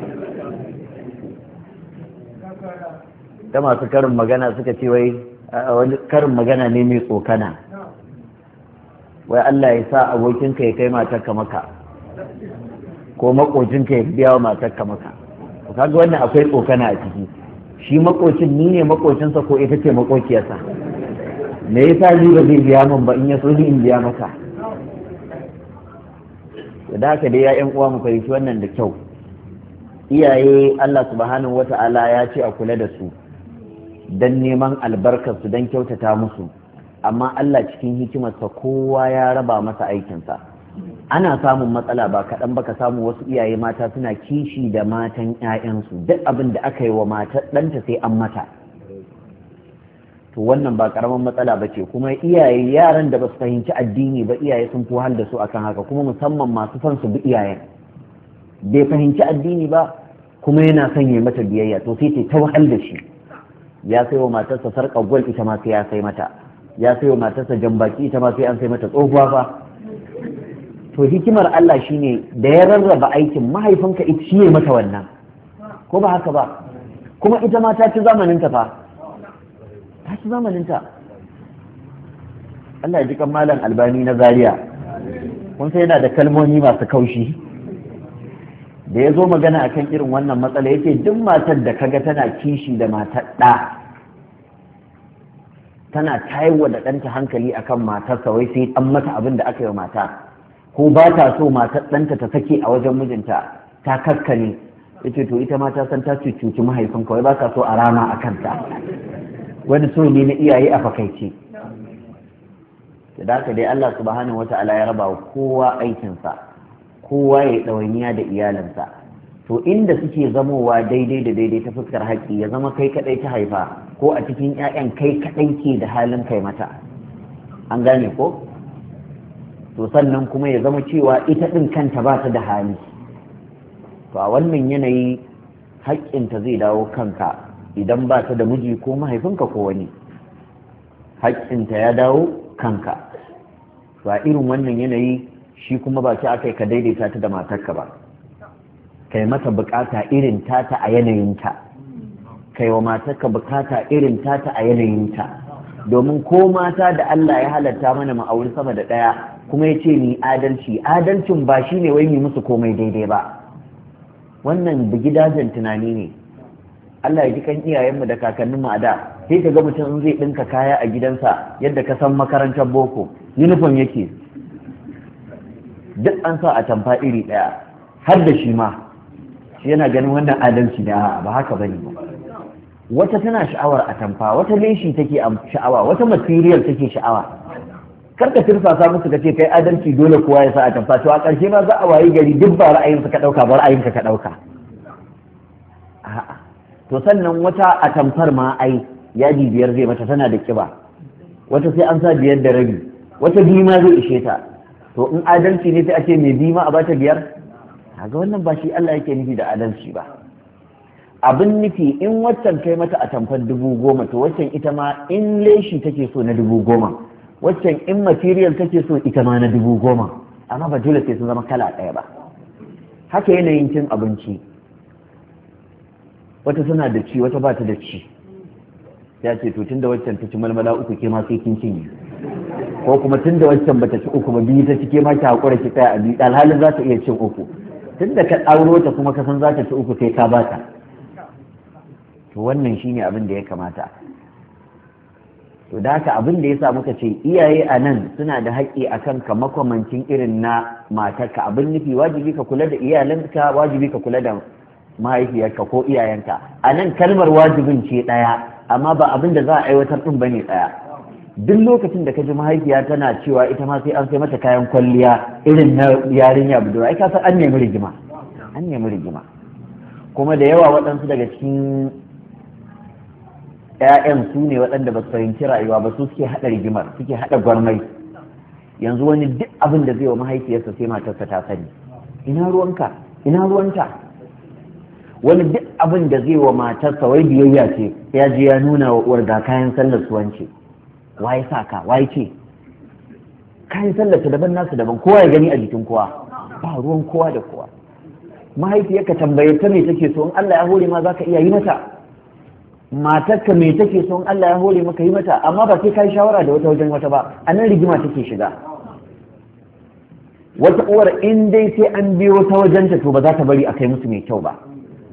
ta masu karin magana suka ce wai wani karin magana ne mai tsokana, wai Allah ya sa abokinka ya kai matarka maka, ko makocinka ya biya wa matarka maka. kaga wannan akwai tsokana a ciki. shi makocin ni ne makocinsa ko ita ce makociyarsa? me yasa ni ba zai biya min ba, in ya so ni in biya maka? da haka dai ya ƴan uwa mu fahimci wannan da kyau. iyaye Allah subhanahu wata'ala ya ce a kula da su dan neman albarkar su, dan kyautata musu, amma Allah cikin hikimarsa kowa ya raba masa aikinsa. ana samun matsala ba kaɗan ba, ka samu wasu iyaye mata suna kishi da matan 'ya'yansu, duk abin da aka yi wa matar ɗanta sai an mata. to wannan ba karaman matsala ba ce, kuma iyaye yaran da ba su fahimci addini ba, iyaye sun fi wahal da su akan haka, kuma musamman masu son su bi iyayen. bai fahimci addini ba kuma yana son ya mata biyayya, to sai ta wahal da shi. ya sai wa matarsa sarƙar gwal, ita ma sai ya sai mata. ya sai wa matarsa jambaki, ita ma sai an sai mata tsohuwa fa. to hikimar Allah shine da ya rarraba aikin, mahaifinka ita shi ya mata wannan, ko ba haka ba? kuma ita ma ta ci zamaninta fa, ta ci zamaninta. Allah ya ji kan malam Albani na Zaria, kun sai yana da kalmomi masu kaushi. da ya zo magana akan irin wannan matsala, yake duk matar da kaga tana kishi da matar ɗa, tana tayarwa da ɗanta hankali akan matarsa, wai sai an mata abin da aka yi wa mata, ko ba ta so matar ɗanta ta sake a wajen mijinta, ta kaskane, yace to ita ma ta san ta cuci mahaifinka, wai ba ta so a rama a kanta. wani so ne na iyaye a fakaice. da haka dai Allah subhanahu wata'ala ya raba wa kowa aikinsa, kowa ya ɗawainiya da iyalansa. to inda suke zamowa daidai da daidai ta fuskar haƙƙi, ya zama kai kaɗai ta haifa, ko a cikin 'ya'yan kai kaɗai ke da halin kai mata, an gane ko? to sannan kuma ya zama cewa ita ɗin kanta ba ta da hali. to a wannan yanayi haƙƙinta zai dawo kanka, idan ba ta da miji ko mahaifinka ko wani, haƙƙinta ya dawo kanka. to a irin wannan yanayi shi kuma ba ce aka yi ka daidaita ta da matarka ba, kai mata bukata irin tata a yanayinta, kai wa matarka bukata irin tata a yanayinta. domin ko mata da Allah ya halatta mana ma'auri sama da ɗaya, kuma ya ce ni adalci, adalcin ba shi ne wai mu musu komai daidai ba, wannan da gidajen tunani ne. Allah ya ji kan iyayenmu da kakanninmu a da, sai ka ga mutum zai ɗinka kaya a gidansa yadda ka san makarantar boko, uniform yake, duk an sa a tamfa iri ɗaya, har da shi ma shi yana ganin wannan adalci ne. ba haka bane ba. wata tana sha'awar a tamfa, wata leshi take sha'awa, wata material take sha'awa. kar ka tirfasa musu ka ce kai adalci dole kowa ya sa a tamfa, to a ƙarshe ma za a wayi gari duk ba ra'ayinsa ka ɗauka ba ra'ayinka ka ɗauka. a'a to sannan wata a tamfar ma ai yaji biyar zai mata, tana da kiba, wata sai an sa biyar da rabi, wata biyu ma zai ishe ta. to in adalci ne sai a ce mai bi ma a bata biyar? kaga wannan ba shi Allah yake nufi da adalci ba. abin nufi in waccan kai mata a tamfar dubu goma, to waccan ita ma in leshi take so na dubu goma, waccan in material take so ita ma na dubu goma, amma ba dole sai sun zama kala ɗaya ba. haka yanayin cin abinci, wata suna da ci wata ba ta da ci, ya ce to tunda waccan ta ci malmala uku ke ma sai kin cinye, ko kuma tun da waccan bata ci uku ba biyu ta cike ma ki hakura ki tsaya a biyu, alhalin za ta iya cin uku. tun da ka ɗauro ta kuma ka san za ta ci uku sai ka ba ta. to wannan shine abin da ya kamata. to da haka abin da ya sa muka ce iyaye a nan suna da haƙƙi a kan ka makwamancin irin na matarka. abin nufi wajibi ka kula da iyalanka, wajibi ka kula da mahaifiyarka ko iyayenka. a nan kalmar wajibin ce ɗaya, amma ba abin da za a aiwatar ɗin bane ɗaya. duk lokacin da ka ji mahaifiya tana cewa ita ma sai an sai mata kayan kwalliya irin na yarinya budurwa, ai ka san an nemi rigima, an nemi rigima. kuma da yawa waɗansu daga cikin ƴaƴan su ne waɗanda ba su fahimci rayuwa ba su suke haɗa rigimar suke haɗa gwarmai. Yanzu wani duk abin da zai wa mahaifiyarsa sai matarsa ta sani, ina ruwanka ina ruwanta. Wani duk abin da zai wa matarsa wai biyayya ce ya je ya nuna wa uwar ga kayan sallar su wance, waye sa ka waye ce kayan sallar su daban nasu daban, kowa ya gani a jikin kowa, ba ruwan kowa da kowa. Mahaifiyarka tambaye ta me take so, in Allah ya hore ma zaka iya yi mata. Matarka me take so, in Allah ya hore maka yi mata, amma ba sai kai shawara da wata wajen wata ba, a nan rigima take shiga. Wata uwar in dai sai an biyo ta wajenta to ba za ta bari a kai musu mai kyau ba.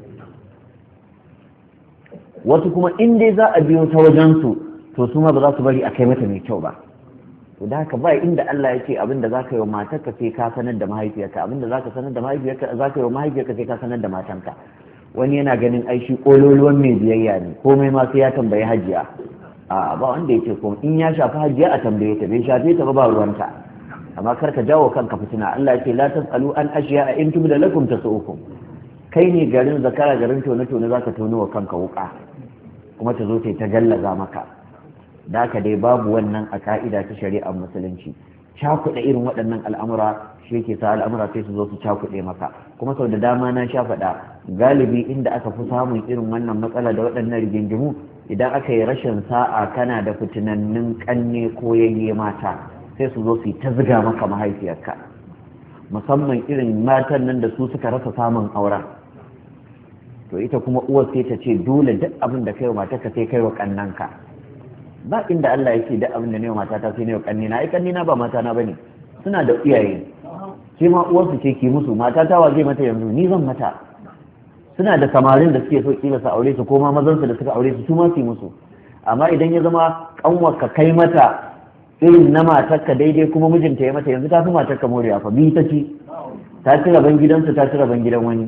Wasu kuma in dai za a biyo ta wajensu to su ma ba za su bari a kai mata mai kyau ba. To da haka ba inda Allah ya ce abin da za ka yi wa matarka sai ka sanar da mahaifiyarka, abin da za ka sanar da mahaifiyarka za ka yi wa mahaifiyarka sai ka sanar da matanka. Wani yana ganin ai shi kololuwan mai biyayya ne, komai ma sai ya tambayi hajiya. A ba wanda ya ce komai, in ya shafi hajiya a tambaye ta, bai shafe ta ba ba ruwanta. Amma kar ka jawo kanka fitina. Allah ya ce la tasalu an ashiya in tubda lakum tasu'ukum. Kai ne garin zakara garin tone tone zaka tono wa kanka wuka, kuma ta zo ta yi ta gallaza maka. Da haka dai babu wannan a ka'ida ta shari'ar musulunci. Cakuɗe irin waɗannan al'amura shi yake sa al'amura sai su zo su cakuɗe maka. Kuma sau da dama na sha faɗa, galibi inda aka fi samun irin wannan matsala da waɗannan rigingimu, idan aka yi rashin sa'a kana da fitinannun ƙanne ko yayye mata sai su zo su yi ta ziga maka mahaifiyarka, musamman irin matan nan da su suka rasa samun auren. To ita kuma uwar sai ta ce dole duk abin da kai wa matarka sai kai wa ƙannanka. Ba inda Allah yake duk abin da ne wa matata sai ne wa ƙannina, ai ƙannina ba matana bane, suna da iyaye. Ke ma uwarsu ce ki musu, matata wa zai mata yanzu, ni zan mata. Suna da samarin da suke so kila su aure su, ko ma mazan su da suka aure su su ma su musu. Amma idan ya zama kanwarka kai mata irin na matarka daidai kuma mijinta ya mata, yanzu ta fi matarka morewa fa, bi ta ci, ta ci rabon gidansu ta ci rabon gidan wani.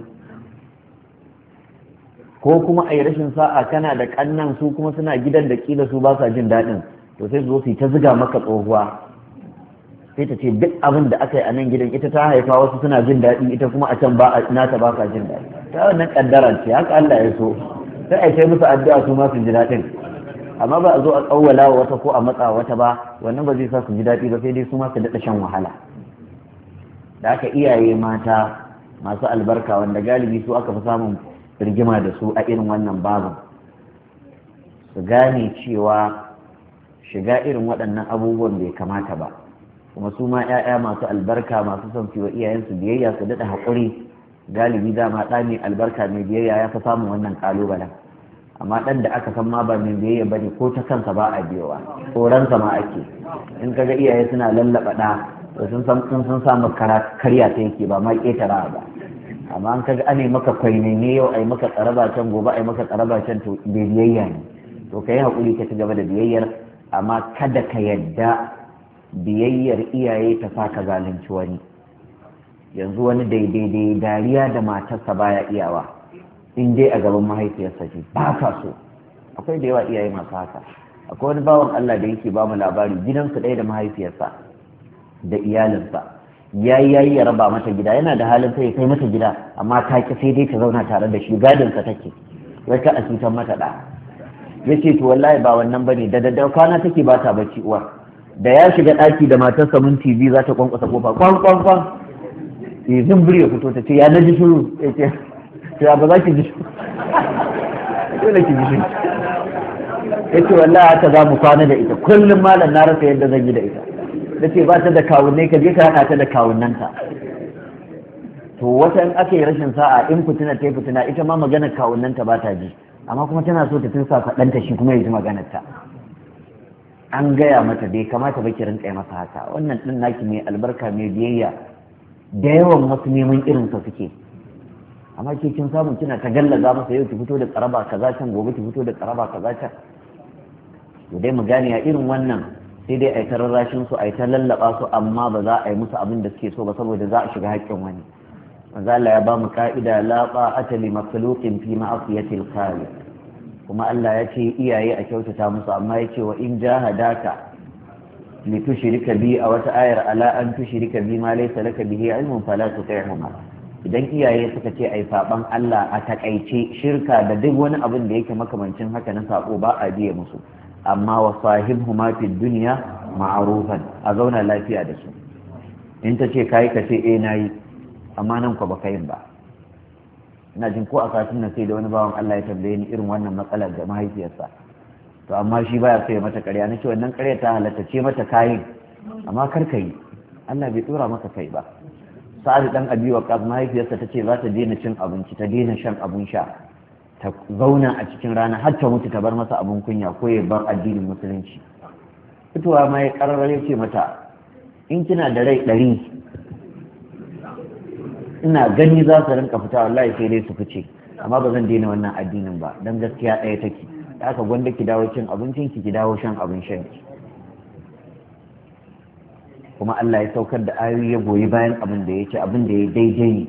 Ko kuma a yi rashin sa'a kana da kannan su kuma suna gidan da kila su ba sa jin daɗin, to sai su zo su yi ta ziga maka tsohuwa, sai ta ce duk abin da aka yi a nan gidan ita ta haifa wasu suna jin daɗi, ita kuma a can ba a nata ba ka jin daɗi. Ta wannan kaddara ce, haka Allah ya so, sai a kai musu addu'a su ma su ji daɗin. Amma ba a zo a tsawwala wa wata ko a matsa wata ba, wannan ba zai sa su ji daɗi ba, sai dai su ma su daɗa shan wahala. Da haka iyaye mata masu albarka wanda galibi su aka fi samun rigima da su a irin wannan babu, su gane cewa shiga irin waɗannan abubuwan bai kamata ba. Kuma su ma 'ya'ya masu albarka masu son su wa iyayensu biyayya su daɗa haƙuri. Galibi dama ɗa mai albarka mai biyayya ya fi samun wannan ƙalubalen. Amma ɗan da aka san ma ba mai biyayya ba ne, ko ta kansa ba a biyowa, tsoronsa ma ake. In kaga iyaye suna lallaɓa ɗa, to sun san sun samu karya ta yake ba ma ƙetara ba. Amma an kaga ane maka kwainene yau ai maka tsaraba can, gobe ai maka tsaraba can, to bai biyayya ne. To kai haƙuri ka ci gaba da biyayyar, amma kada ka yadda biyayyar iyaye ta sa ka zalunci wani. Yanzu wani daidai dariya da matarsa baya iyawa, in dai a gaban mahaifiyarsa ce ba ka so. Akwai da yawa iyaye masu haka. Akwai wani bawan Allah da yake ba mu labari, gidansu ɗaya da mahaifiyarsa da iyalinsa. ya yi yayi ya raba mata gida, yana da halin sai ya kai mata gida, amma ta ki sai dai ta zauna tare da shi, gadin sa take, wai ka a cutar mata da. Yace to wallahi ba wannan bane, da daddare kwana take ba ta bacci uwar. Da ya shiga daki da matarsa minti biyu za ta kwankwasa kofa, kwan kwan kwan. Eh zumburi ya fito ta ce ya naji shiru, yace to ba za ki ji shiru. Dole ki ji shiru. Yace wallahi haka za mu kwana da ita, kullum malam na rasa yadda zan yi da ita. Da ce ba ta da kawunai, ka je ka haɗa ta da kawunanta. To wata in aka yi rashin sa'a, in fitina ta yi fitina, ita ma maganar kawunanta ba ta ji, amma kuma tana so ta tursa faɗanta shi kuma ya ji maganarta. An gaya mata bai kamata ba ki rinƙa masa haka, wannan ɗin naki mai albarka mai biyayya, da yawan wasu neman irinsa suke. Amma ke kin samu kina ta gallaza masa, yau ki fito da tsaraba kaza can, gobe ki fito da tsaraba kaza can. To dai mu gane a irin wannan sai dai a yi ta rarrashin su, a yi ta lallaba su, amma ba za a yi musu abin da suke so ba, saboda za a shiga haƙƙin wani. Manzo Allah ya ba mu ka'ida la ta'ata li makhluqin fi ma'siyatil khaliq. Kuma Allah ya ce iyaye a kyautata musu, amma ya ce wa in jahadaka li tushrika bi a wata ayar ala an tushrika bi ma laysa laka bihi ilmun fala tuti'huma. idan iyaye suka ce ai saban Allah a takaice shirka da duk wani abin da yake makamancin haka na sako ba a biye musu, amma wa sahibhuma fid dunya ma'rufan, a zauna lafiya da su. in ta ce kai ka ce eh nayi, amma nan ko baka yin ba. ina jin ko a satin nan sai da wani bawan Allah ya tambaye ni irin wannan matsalar da mahaifiyarsa, to amma shi baya so ya mata ƙarya. na ce wannan ƙarya ta halatta, ce mata kayin amma kar ka yi, Allah bai tsora maka kai ba. sa'ad dan abi waqas mahaifiyarsa ta ce za ta daina cin abinci, ta daina shan abun sha, ta zauna a cikin rana har ta mutu ta bar masa abun kunya ko ya bar addinin musulunci. fitowa ma ya karar ya ce mata in kina da rai ɗari ina gani za su rinka fita wallahi sai dai su fice, amma ba zan daina wannan addinin ba, dan gaskiya ɗaya take. da aka gwanda ki dawo cin abincin ki ki dawo shan abin shan ki. kuma Allah ya saukar da ayoyi ya goyi bayan abin da ya ce abin da ya daidai ne.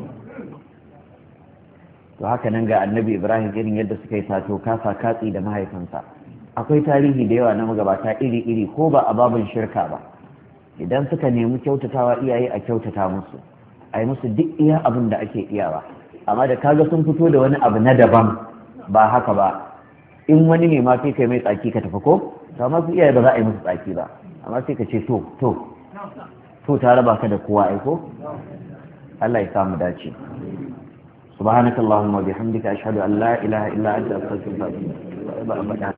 to haka nan ga annabi Ibrahim irin yadda suka yi sato kasa katsi da mahaifinsa. akwai tarihi da yawa na magabata iri-iri ko ba a babin shirka ba, idan suka nemi kyautatawa iyaye a kyautata musu, a yi musu duk iya abin da ake iyawa. amma da kaga sun fito da wani abu na daban ba haka ba, in wani ne ma sai kai mai tsaki ka tafi ko, to amma su iyaye ba za a yi musu tsaki ba, amma sai ka ce to to to ta raba ka da kowa aiko. Allah ya samu dace. subhanakallahumma wa bihamdika ashhadu an la ilaha illa anta astaghfiruka wa atubu ilaik.